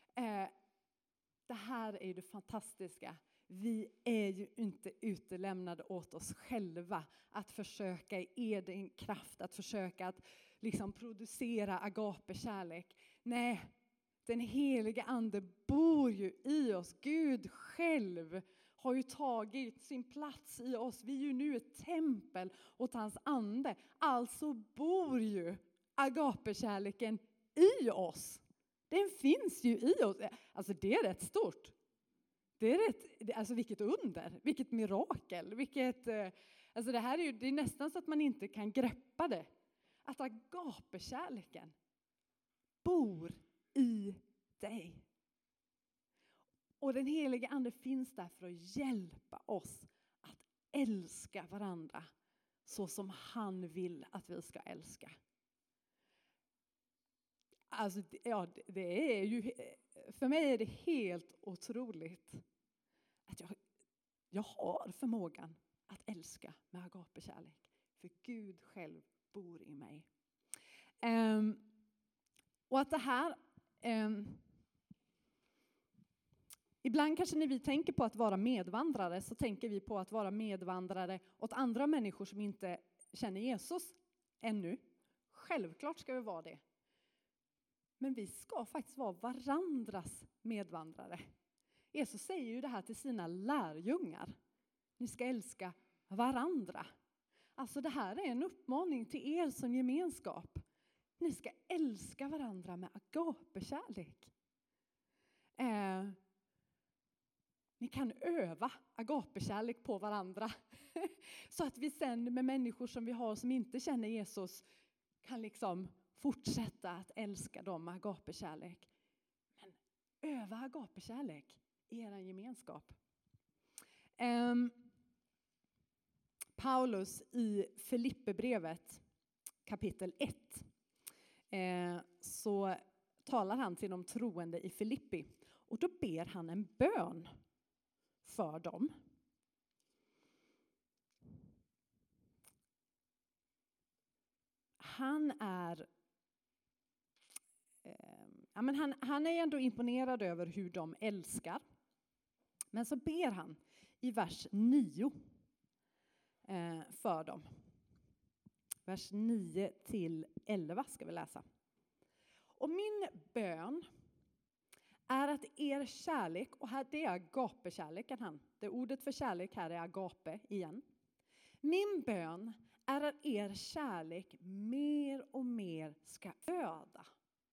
Det här är ju det fantastiska. Vi är ju inte utelämnade åt oss själva att försöka i egen kraft, att försöka att liksom producera agape-kärlek. Nej, den helige ande bor ju i oss. Gud själv har ju tagit sin plats i oss. Vi är ju nu ett tempel åt hans ande. Alltså bor ju agape-kärleken i oss. Den finns ju i oss. Alltså det är rätt stort. Det är alltså vilket under, vilket mirakel, alltså det här är ju, det är nästan så att man inte kan greppa det. Att agape-kärleken bor i dig. Och den helige ande finns där för att hjälpa oss att älska varandra så som han vill att vi ska älska. Alltså ja, det är ju, för mig är det helt otroligt att jag har förmågan att älska med agape-kärlek. För Gud själv bor i mig. Och att det här, ibland kanske när vi tänker på att vara medvandrare, så tänker vi på att vara medvandrare åt andra människor som inte känner Jesus ännu. Självklart ska vi vara det. Men vi ska faktiskt vara varandras medvandrare. Jesus säger ju det här till sina lärjungar. Ni ska älska varandra. Alltså det här är en uppmaning till er som gemenskap. Ni ska älska varandra med agape-kärlek. Ni kan öva agape-kärlek på varandra. Så att vi sen med människor som vi har som inte känner Jesus kan liksom fortsätta att älska dem med agape-kärlek. Men öva agape-kärlek i er gemenskap. Paulus i Filippebrevet kapitel 1 så talar han till de troende i Filippi. Och då ber han en bön för dem. Han är ändå imponerad över hur de älskar. Men så ber han i vers 9 för dem. Vers 9 till 11 ska vi läsa. Och min bön är att er kärlek, och här det är agape-kärleken det ordet för kärlek här är agape igen. Min bön är att er kärlek mer och mer ska öda.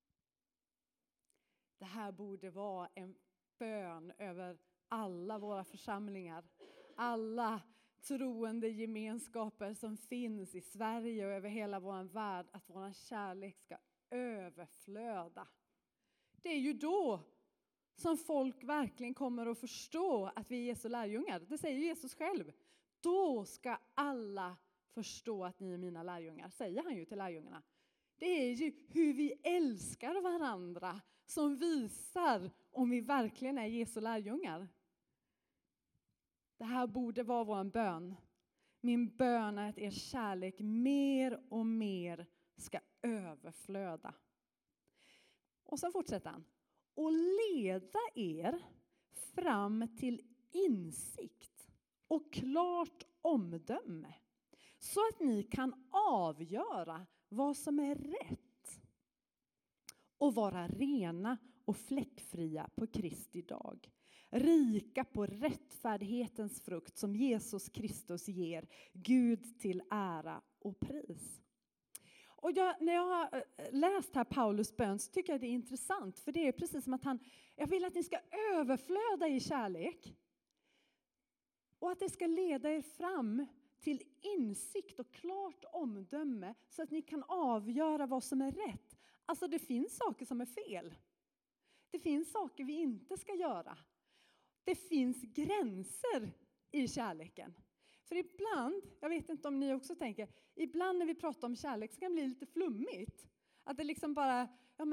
Det här borde vara en bön över alla våra församlingar. Alla troende gemenskaper som finns i Sverige och över hela vår värld. Att vår kärlek ska överflöda. Det är ju då som folk verkligen kommer att förstå att vi är Jesu lärjungar. Det säger Jesus själv. Då ska alla förstå att ni är mina lärjungar, säger han ju till lärjungarna. Det är ju hur vi älskar varandra som visar om vi verkligen är Jesu lärjungar. Det här borde vara vår bön. Min bön är att er kärlek mer och mer ska överflöda. Och sen fortsätter han. Och leda er fram till insikt och klart omdöme. Så att ni kan avgöra vad som är rätt. Och vara rena och fläckfria på Kristi dag. Rika på rättfärdighetens frukt som Jesus Kristus ger Gud till ära och pris. Och när jag har läst här Paulus bön så tycker jag det är intressant. För det är precis som att jag vill att ni ska överflöda i kärlek. Och att det ska leda er fram till insikt och klart omdöme. Så att ni kan avgöra vad som är rätt. Alltså det finns saker som är fel. Det finns saker vi inte ska göra. Det finns gränser i kärleken. För ibland, jag vet inte om ni också tänker, ibland när vi pratar om kärlek så kan det bli lite flummigt. Att det liksom bara,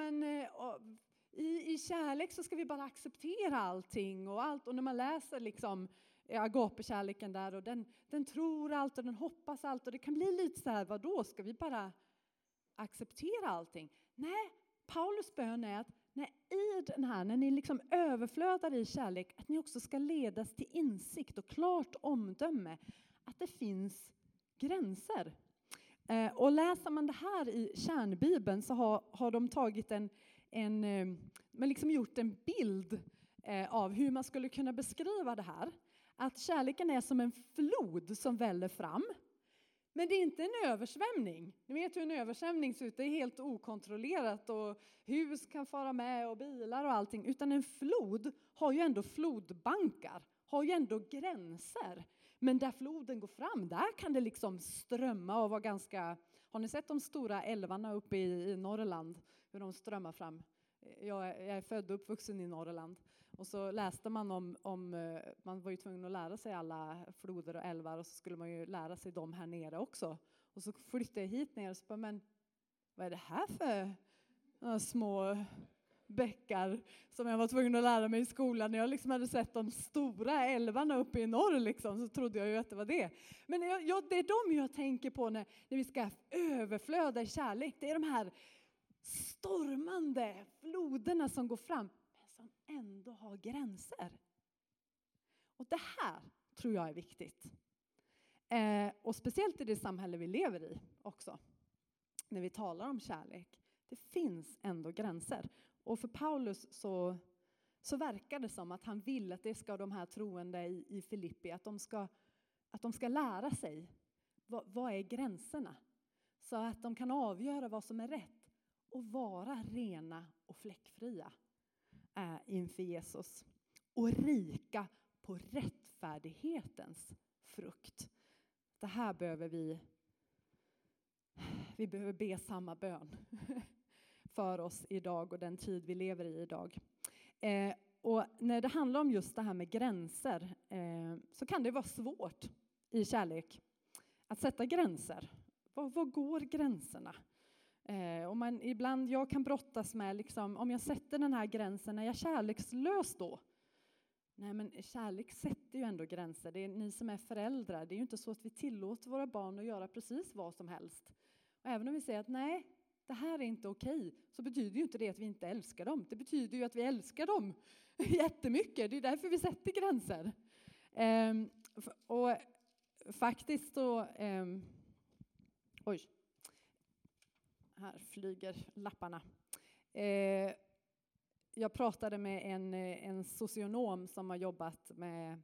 i kärlek så ska vi bara acceptera allting och allt. Och när man läser liksom agape-kärleken där och den tror allt och den hoppas allt. Och det kan bli lite så här, vadå, ska vi bara acceptera allting? Nej, Paulus bön är att när ni liksom överflödar i kärlek, att ni också ska ledas till insikt och klart omdöme. Att det finns gränser. Och läser man det här i kärnbibeln så har de tagit man liksom gjort en bild av hur man skulle kunna beskriva det här. Att kärleken är som en flod som väller fram. Men det är inte en översvämning. Ni vet hur en översvämning ser ut. Det är helt okontrollerat och hus kan fara med och bilar och allting. Utan en flod har ju ändå flodbankar. Har ju ändå gränser. Men där floden går fram, där kan det liksom strömma och vara ganska... Har ni sett de stora älvarna uppe i Norrland? Hur de strömmar fram? Jag är född och uppvuxen i Norrland. Och så läste man om man var ju tvungen att lära sig alla floder och älvar. Och så skulle man ju lära sig dem här nere också. Och så flyttade jag hit ner och så bara, men vad är det här för små bäckar som jag var tvungen att lära mig i skolan. När jag liksom hade sett de stora älvarna uppe i norr liksom, så trodde jag ju att det var det. Men det är de jag tänker på när vi ska överflöda i kärlek. Det är de här stormande floderna som går fram. Som ändå har gränser. Och det här tror jag är viktigt. Och speciellt i det samhälle vi lever i också. När vi talar om kärlek. Det finns ändå gränser. Och för Paulus så verkar det som att han vill att det ska de här troende i Filippi. Att de ska lära sig. Vad är gränserna? Så att de kan avgöra vad som är rätt. Och vara rena och fläckfria. Inför Jesus. Och rika på rättfärdighetens frukt. Det här behöver vi behöver be samma bön för oss idag och den tid vi lever i idag. Och när det handlar om just det här med gränser så kan det vara svårt i kärlek att sätta gränser. Var går gränserna? Och ibland jag kan brottas med liksom, om jag sätter den här gränsen, är jag kärlekslös då? Nej, men kärlek sätter ju ändå gränser. Det är ni som är föräldrar. Det är ju inte så att vi tillåter våra barn att göra precis vad som helst. Och även om vi säger att nej, det här är inte okej, så betyder ju inte det att vi inte älskar dem. Det betyder ju att vi älskar dem jättemycket. Det är därför vi sätter gränser. Och faktiskt då... oj. Här flyger lapparna. Jag pratade med en socionom som har jobbat med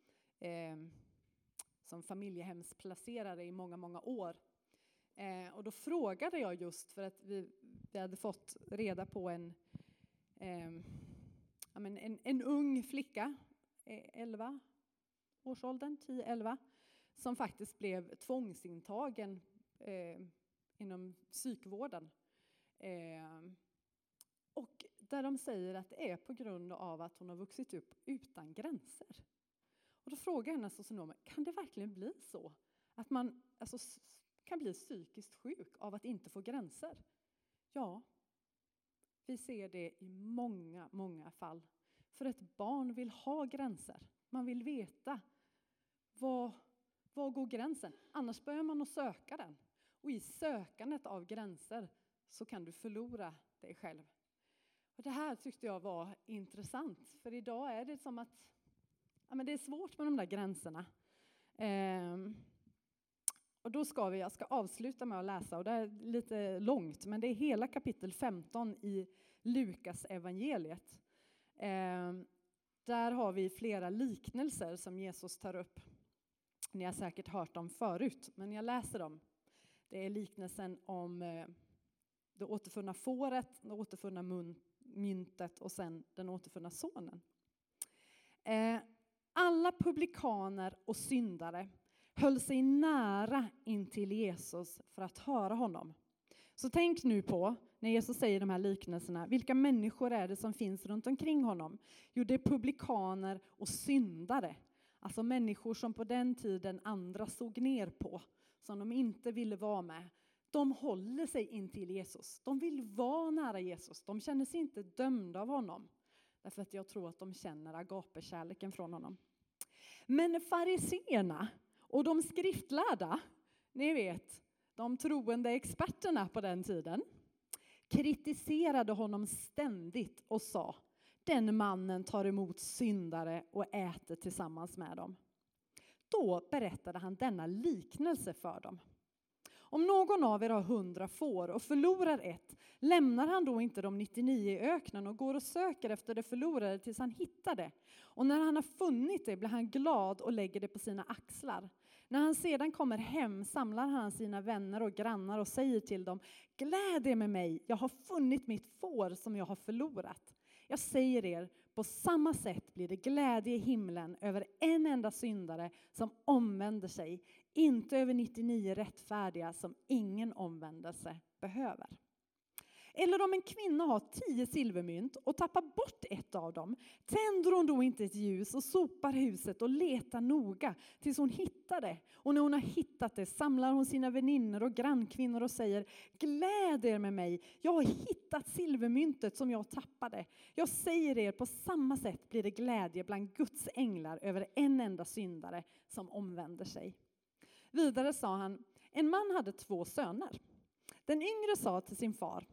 som familjehemsplacerare i många, många år. Och då frågade jag just för att vi hade fått reda på en ung flicka, 11 årsåldern, 10-11, som faktiskt blev tvångsintagen inom psykvården. Och där de säger att det är på grund av att hon har vuxit upp utan gränser. Och då frågar hennes socionomer, kan det verkligen bli så? Att man kan bli psykiskt sjuk av att inte få gränser? Ja, vi ser det i många, många fall. För ett barn vill ha gränser. Man vill veta var går gränsen? Annars börjar man att söka den. Och i sökandet av gränser så kan du förlora dig själv. Och det här tyckte jag var intressant. För idag är det som att det är svårt med de där gränserna. Och då jag ska avsluta med att läsa, och det är lite långt, men det är hela kapitel 15 i Lukas evangeliet. Där har vi flera liknelser som Jesus tar upp. Ni har säkert hört dem förut, men jag läser dem. Det är liknelsen om det återfunna fåret, det återfunna myntet och sen den återfunna sonen. Alla publikaner och syndare höll sig nära in till Jesus för att höra honom. Så tänk nu på, när Jesus säger de här liknelserna, vilka människor är det som finns runt omkring honom? Jo, det är publikaner och syndare. Alltså människor som på den tiden andra såg ner på, som de inte ville vara med. De håller sig in till Jesus. De vill vara nära Jesus. De känner sig inte dömda av honom. Därför att jag tror att de känner agapekärleken från honom. Men fariseerna och de skriftlärda, ni vet, de troende experterna på den tiden, kritiserade honom ständigt och sa, den mannen tar emot syndare och äter tillsammans med dem. Då berättade han denna liknelse för dem. Om någon av er har 100 får och förlorar ett, lämnar han då inte de 99 i öknen och går och söker efter det förlorade tills han hittar det? Och när han har funnit det blir han glad och lägger det på sina axlar. När han sedan kommer hem samlar han sina vänner och grannar och säger till dem, gläd er med mig, jag har funnit mitt får som jag har förlorat. Jag säger er, på samma sätt blir det glädje i himlen över en enda syndare som omvänder sig, inte över 99 rättfärdiga som ingen omvändelse behöver. Eller om en kvinna har 10 silvermynt och tappar bort ett av dem, tänder hon då inte ett ljus och sopar huset och letar noga tills hon hittar det. Och när hon har hittat det samlar hon sina väninnor och grannkvinnor och säger, gläd er med mig, jag har hittat silvermyntet som jag tappade. Jag säger er, på samma sätt blir det glädje bland Guds änglar över en enda syndare som omvänder sig. Vidare sa han, en man hade 2 söner. Den yngre sa till sin far,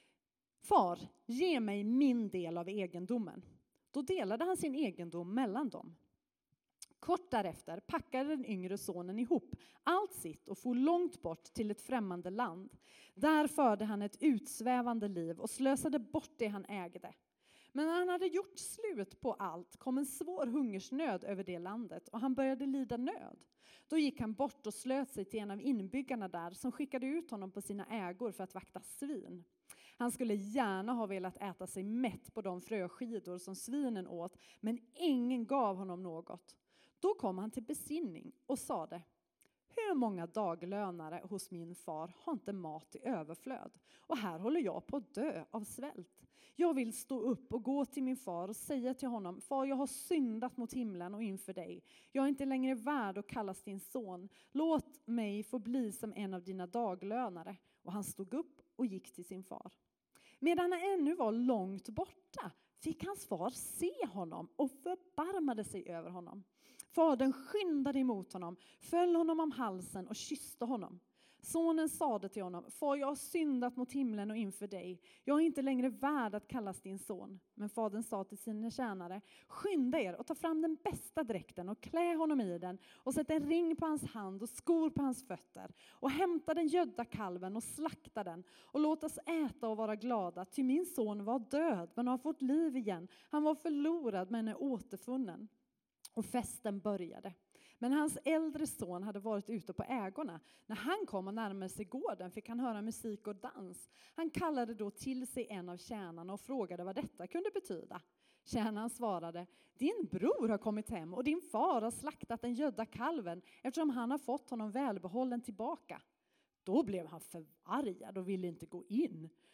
far, ge mig min del av egendomen. Då delade han sin egendom mellan dem. Kort därefter packade den yngre sonen ihop allt sitt och for långt bort till ett främmande land. Där förde han ett utsvävande liv och slösade bort det han ägde. Men när han hade gjort slut på allt kom en svår hungersnöd över det landet och han började lida nöd. Då gick han bort och slöt sig till en av inbyggarna där som skickade ut honom på sina ägor för att vakta svin. Han skulle gärna ha velat äta sig mätt på de fröskidor som svinen åt, men ingen gav honom något. Då kom han till besinning och sade, hur många daglönare hos min far har inte mat i överflöd? Och här håller jag på att dö av svält. Jag vill stå upp och gå till min far och säga till honom, far, jag har syndat mot himlen och inför dig. Jag är inte längre värd att kallas din son. Låt mig få bli som en av dina daglönare. Och han stod upp och gick till sin far. Medan han ännu var långt borta fick hans far se honom och förbarmade sig över honom. Fadern skyndade emot honom, föll honom om halsen och kysste honom. Sonen sade till honom, far, jag har syndat mot himlen och inför dig. Jag är inte längre värd att kallas din son. Men fadern sa till sina tjänare, skynda er och ta fram den bästa dräkten och klä honom i den och sätt en ring på hans hand och skor på hans fötter och hämta den gödda kalven och slakta den och låt oss äta och vara glada, ty min son var död men har fått liv igen. Han var förlorad men är återfunnen. Och festen började. Men hans äldre son hade varit ute på ägorna. När han kom och närmade sig gården fick han höra musik och dans. Han kallade då till sig en av tjänarna och frågade vad detta kunde betyda. Tjänaren svarade, din bror har kommit hem och din far har slaktat den gödda kalven eftersom han har fått honom välbehållen tillbaka. Då blev han förargad och ville inte gå in.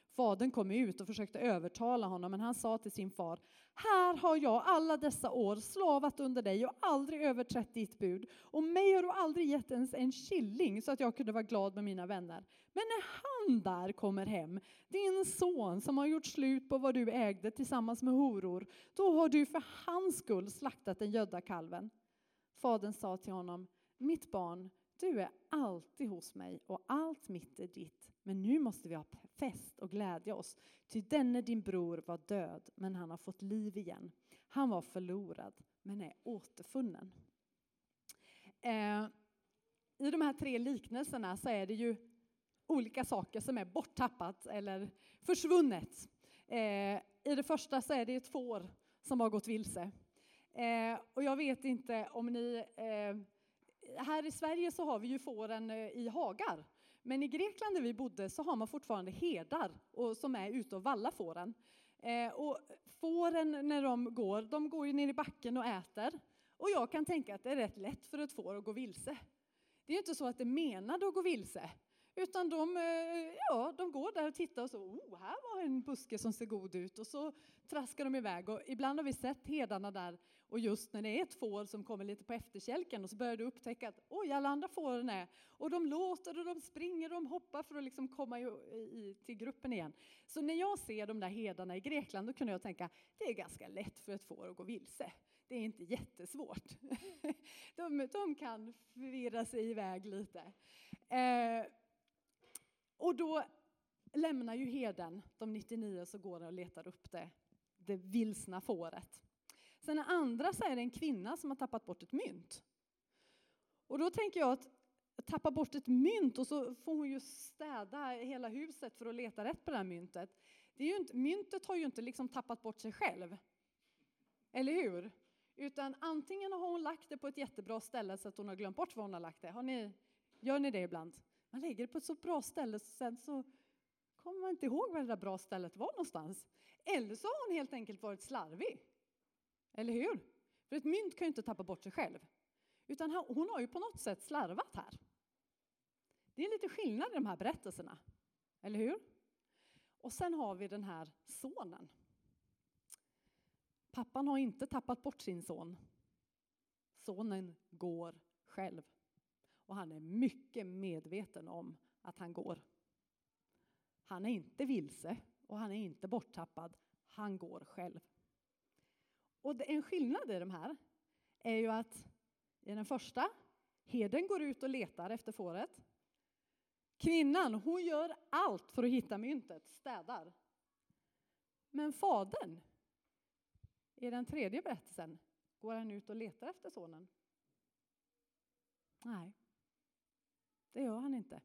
Fadern kom ut och försökte övertala honom, men han sa till sin far: här har jag alla dessa år slavat under dig och aldrig överträtt ditt bud. Och mig har du aldrig gett ens en killing så att jag kunde vara glad med mina vänner. Men när han där kommer hem, din son som har gjort slut på vad du ägde tillsammans med horor, då har du för hans skull slaktat den gödda kalven. Fadern sa till honom: mitt barn, du är alltid hos mig och allt mitt är ditt. Men nu måste vi ha fest och glädja oss. Ty denne din bror var död, men han har fått liv igen. Han var förlorad, men är återfunnen. I de här 3 liknelserna så är det ju olika saker som är borttappat eller försvunnet. I det första så är det ett får som har gått vilse. Och jag vet inte om ni... här i Sverige så har vi ju fåren i hagar. Men i Grekland där vi bodde så har man fortfarande herdar som är ute och vallar fåren. Och fåren när de går ju ner i backen och äter. Och jag kan tänka att det är rätt lätt för ett får att gå vilse. Det är inte så att det menade att gå vilse. Utan de går där och tittar och så, här var en buske som ser god ut. Och så traskar de iväg. Och ibland har vi sett herdarna där. Och just när det är ett får som kommer lite på efterkälken och så börjar du upptäcka att alla andra fåren är. Och de låter och de springer och de hoppar för att liksom komma till gruppen igen. Så när jag ser de där herdarna i Grekland då kunde jag tänka, det är ganska lätt för ett får att gå vilse. Det är inte jättesvårt. De kan förvirra sig iväg lite. Och då lämnar ju herden de 99 så går och letar upp det vilsna fåret. Sen den andra så är det en kvinna som har tappat bort ett mynt. Och då tänker jag att tappa bort ett mynt och så får hon ju städa hela huset för att leta rätt på det här myntet. Myntet har ju inte liksom tappat bort sig själv. Eller hur? Utan antingen har hon lagt det på ett jättebra ställe så att hon har glömt bort var hon har lagt det. Gör ni det ibland? Man lägger det på ett så bra ställe sen så kommer man inte ihåg var det där bra stället var någonstans. Eller så har hon helt enkelt varit slarvig. Eller hur? För ett mynt kan ju inte tappa bort sig själv. Utan hon har ju på något sätt slarvat här. Det är lite skillnad i de här berättelserna. Eller hur? Och sen har vi den här sonen. Pappan har inte tappat bort sin son. Sonen går själv. Och han är mycket medveten om att han går. Han är inte vilse och han är inte borttappad. Han går själv. Och en skillnad i de här är ju att i den första, herden går ut och letar efter fåret. Kvinnan, hon gör allt för att hitta myntet, städar. Men fadern, i den tredje berättelsen, går han ut och letar efter sonen? Nej, det gör han inte.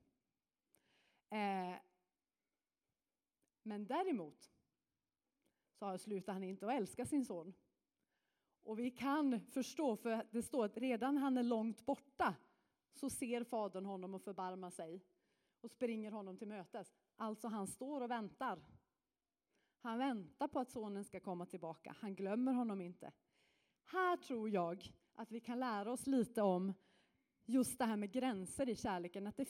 Men däremot så slutar han inte att älska sin son. Och vi kan förstå, för det står att redan han är långt borta så ser fadern honom och förbarmar sig och springer honom till mötes. Alltså han står och väntar. Han väntar på att sonen ska komma tillbaka. Han glömmer honom inte. Här tror jag att vi kan lära oss lite om just det här med gränser i kärleken. Att det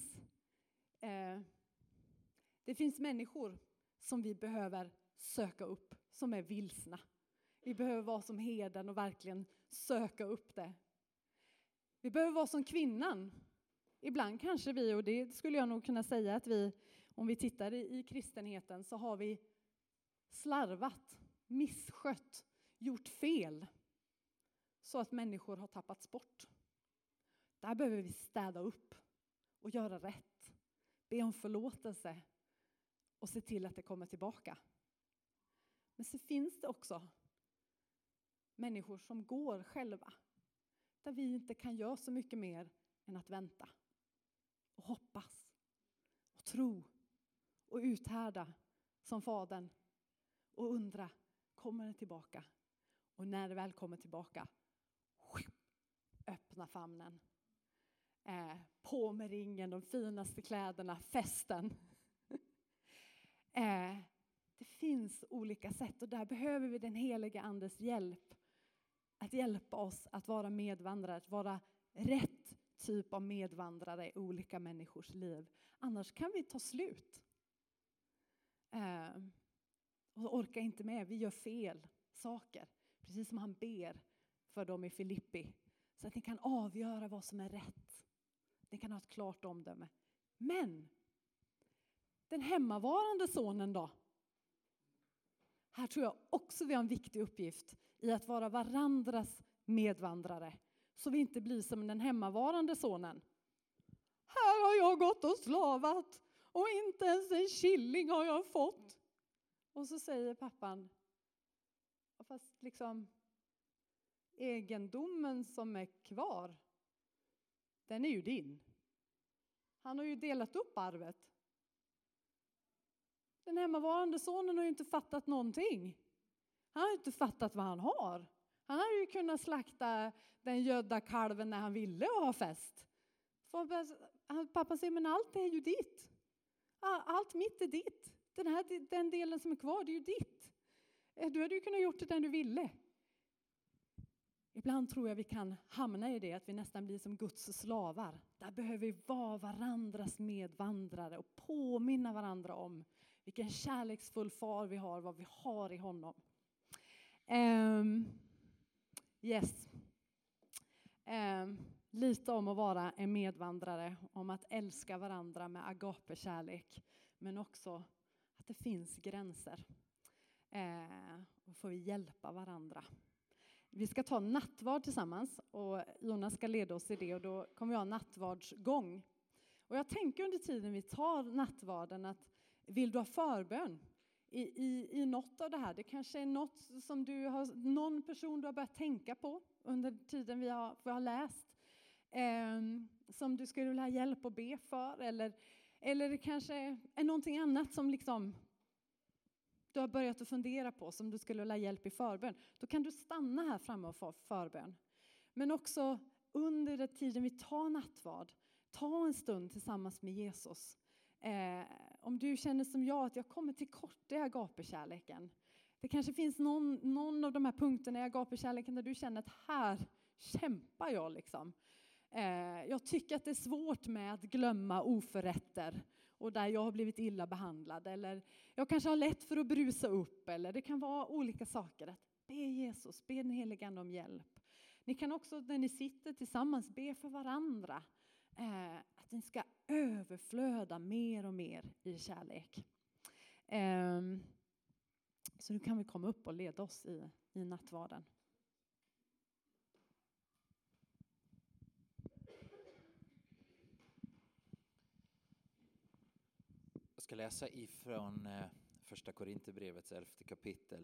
finns människor som vi behöver söka upp, som är vilsna. Vi behöver vara som herden och verkligen söka upp det. Vi behöver vara som kvinnan. Ibland kanske vi, och det skulle jag nog kunna säga att vi, om vi tittar i kristenheten så har vi slarvat, misskött, gjort fel så att människor har tappats bort. Där behöver vi städa upp och göra rätt. Be om förlåtelse och se till att det kommer tillbaka. Men så finns det också människor som går själva. Där vi inte kan göra så mycket mer än att vänta. Och hoppas. Och tro. Och uthärda som fadern. Och undra, kommer det tillbaka? Och när det väl kommer tillbaka, öppna famnen. På med ringen, de finaste kläderna, festen. Det finns olika sätt och där behöver vi den heliga andes hjälp. Att hjälpa oss att vara medvandrare, att vara rätt typ av medvandrare i olika människors liv. Annars kan vi ta slut. Och orkar inte med. Vi gör fel saker. Precis som han ber för dem i Filippi. Så att ni kan avgöra vad som är rätt. Ni kan ha ett klart omdöme. Men den hemmavarande sonen då? Här tror jag också vi har en viktig uppgift i att vara varandras medvandrare. Så vi inte blir som den hemmavarande sonen. Här har jag gått och slavat och inte ens en killing har jag fått. Och så säger pappan, fast liksom egendomen som är kvar, den är ju din. Han har ju delat upp arvet. Den hemmavarande sonen har ju inte fattat någonting. Han har inte fattat vad han har. Han hade ju kunnat slakta den gödda kalven när han ville och ha fest. Pappa säger, men allt är ju ditt. Allt mitt är ditt. Den delen som är kvar, det är ju ditt. Du hade ju kunnat gjort det den du ville. Ibland tror jag vi kan hamna i det att vi nästan blir som Guds slavar. Där behöver vi vara varandras medvandrare och påminna varandra om vilken kärleksfull far vi har, vad vi har i honom. Lite om att vara en medvandrare, om att älska varandra med agape-kärlek, men också att det finns gränser. Och får vi hjälpa varandra. Vi ska ta nattvard tillsammans och Jonas ska leda oss i det och då kommer vi ha nattvardsgång. Och jag tänker under tiden vi tar nattvarden att vill du ha förbön i något av det här? Det kanske är något som någon person du har börjat tänka på under tiden vi har läst. Som du skulle vilja ha hjälp att be för. Eller det kanske är någonting annat som liksom du har börjat att fundera på som du skulle vilja ha hjälp i förbön. Då kan du stanna här framme och få förbön. Men också under den tiden vi tar nattvard. Ta en stund tillsammans med Jesus. Om du känner som jag att jag kommer till kort i agape-kärleken. Det kanske finns någon av de här punkterna i agape-kärleken där du känner att här kämpar jag liksom. Jag tycker att det är svårt med att glömma oförrätter och där jag har blivit illa behandlad. Eller jag kanske har lätt för att brusa upp. Eller det kan vara olika saker. Att be Jesus, be den helige Ande om hjälp. Ni kan också när ni sitter tillsammans be för varandra. Att ni ska överflöda mer och mer i kärlek. Så nu kan vi komma upp och leda oss i nattvarden. Jag ska läsa ifrån första Korinthierbrevets 11:e kapitel.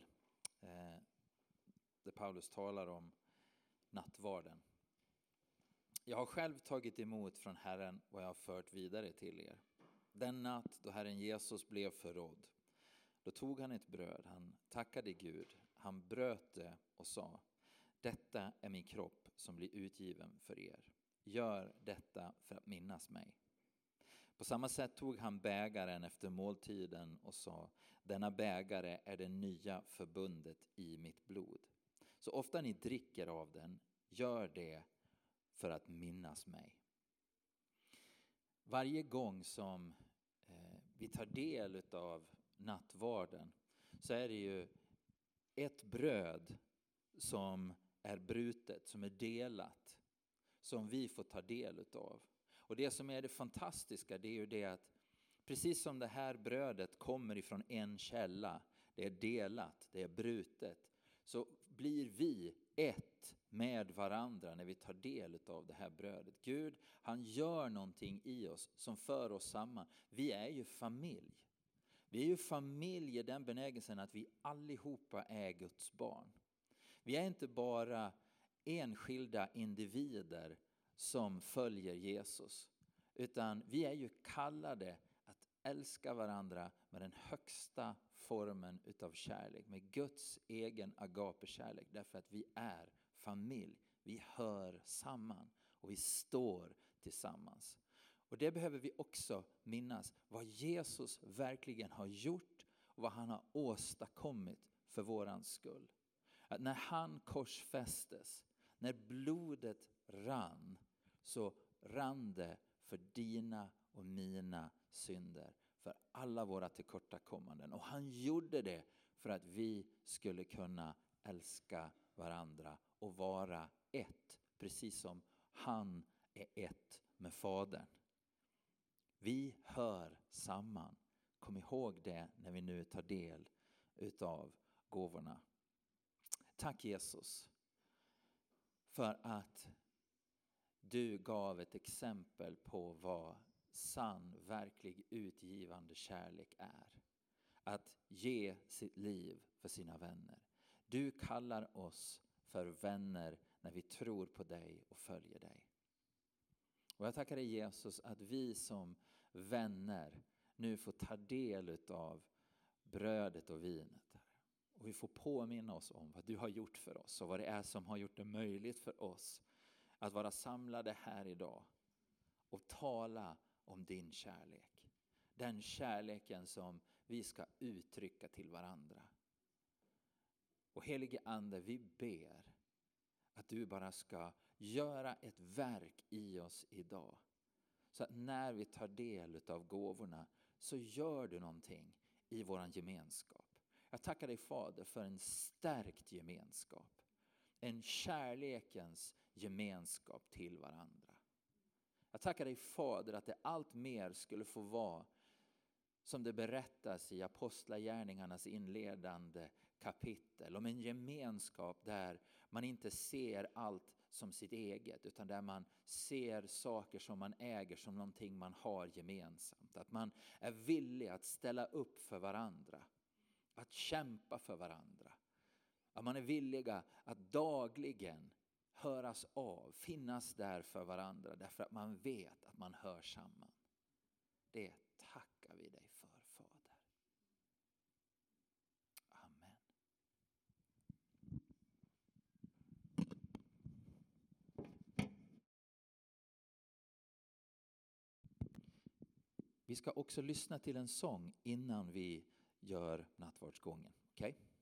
Där Paulus talar om nattvarden. Jag har själv tagit emot från Herren vad jag har fört vidare till er. Den natt då Herren Jesus blev förrådd. Då tog han ett bröd, han tackade Gud, han bröt det och sa: detta är min kropp som blir utgiven för er. Gör detta för att minnas mig. På samma sätt tog han bägaren efter måltiden och sa: denna bägare är det nya förbundet i mitt blod. Så ofta ni dricker av den, gör det för att minnas mig. Varje gång som vi tar del av nattvarden så är det ju ett bröd som är brutet, som är delat, som vi får ta del av. Och det som är det fantastiska, det är ju det att precis som det här brödet kommer ifrån en källa, det är delat, det är brutet, så blir vi ett med varandra när vi tar del av det här brödet. Gud, han gör någonting i oss som för oss samman. Vi är ju familj. Vi är ju familj i den benägelsen att vi allihopa är Guds barn. Vi är inte bara enskilda individer som följer Jesus, utan vi är ju kallade att älska varandra med den högsta formen utav kärlek, med Guds egen agape-kärlek, därför att vi är familj, vi hör samman och vi står tillsammans. Och det behöver vi också minnas, vad Jesus verkligen har gjort och vad han har åstadkommit för våran skull. Att när han korsfästes, när blodet rann, så rann det för dina och mina synder. för alla våra tillkortakommanden. Och han gjorde det för att vi skulle kunna älska varandra och vara ett. Precis som han är ett med Fadern. Vi hör samman. Kom ihåg det när vi nu tar del utav gåvorna. Tack Jesus för att du gav ett exempel på vad sann, verklig, utgivande kärlek är. Att ge sitt liv för sina vänner. Du kallar oss för vänner när vi tror på dig och följer dig. Och jag tackar dig Jesus att vi som vänner nu får ta del av brödet och vinet. Och vi får påminna oss om vad du har gjort för oss och vad det är som har gjort det möjligt för oss att vara samlade här idag och tala om din kärlek. Den kärleken som vi ska uttrycka till varandra. Och helige Ande, vi ber att du bara ska göra ett verk i oss idag. Så att när vi tar del av gåvorna så gör du någonting i våran gemenskap. Jag tackar dig Fader för en stärkt gemenskap. En kärlekens gemenskap till varandra. Jag tackar dig Fader att det allt mer skulle få vara som det berättas i Apostlagärningarnas inledande kapitel. Om en gemenskap där man inte ser allt som sitt eget. Utan där man ser saker som man äger som någonting man har gemensamt. Att man är villig att ställa upp för varandra. Att kämpa för varandra. Att man är villiga att dagligen höras av. Finnas där för varandra. Därför att man vet att man hör samman. Det tackar vi dig för, Fader. Amen. Vi ska också lyssna till en sång innan vi gör nattvardsgången. Okej?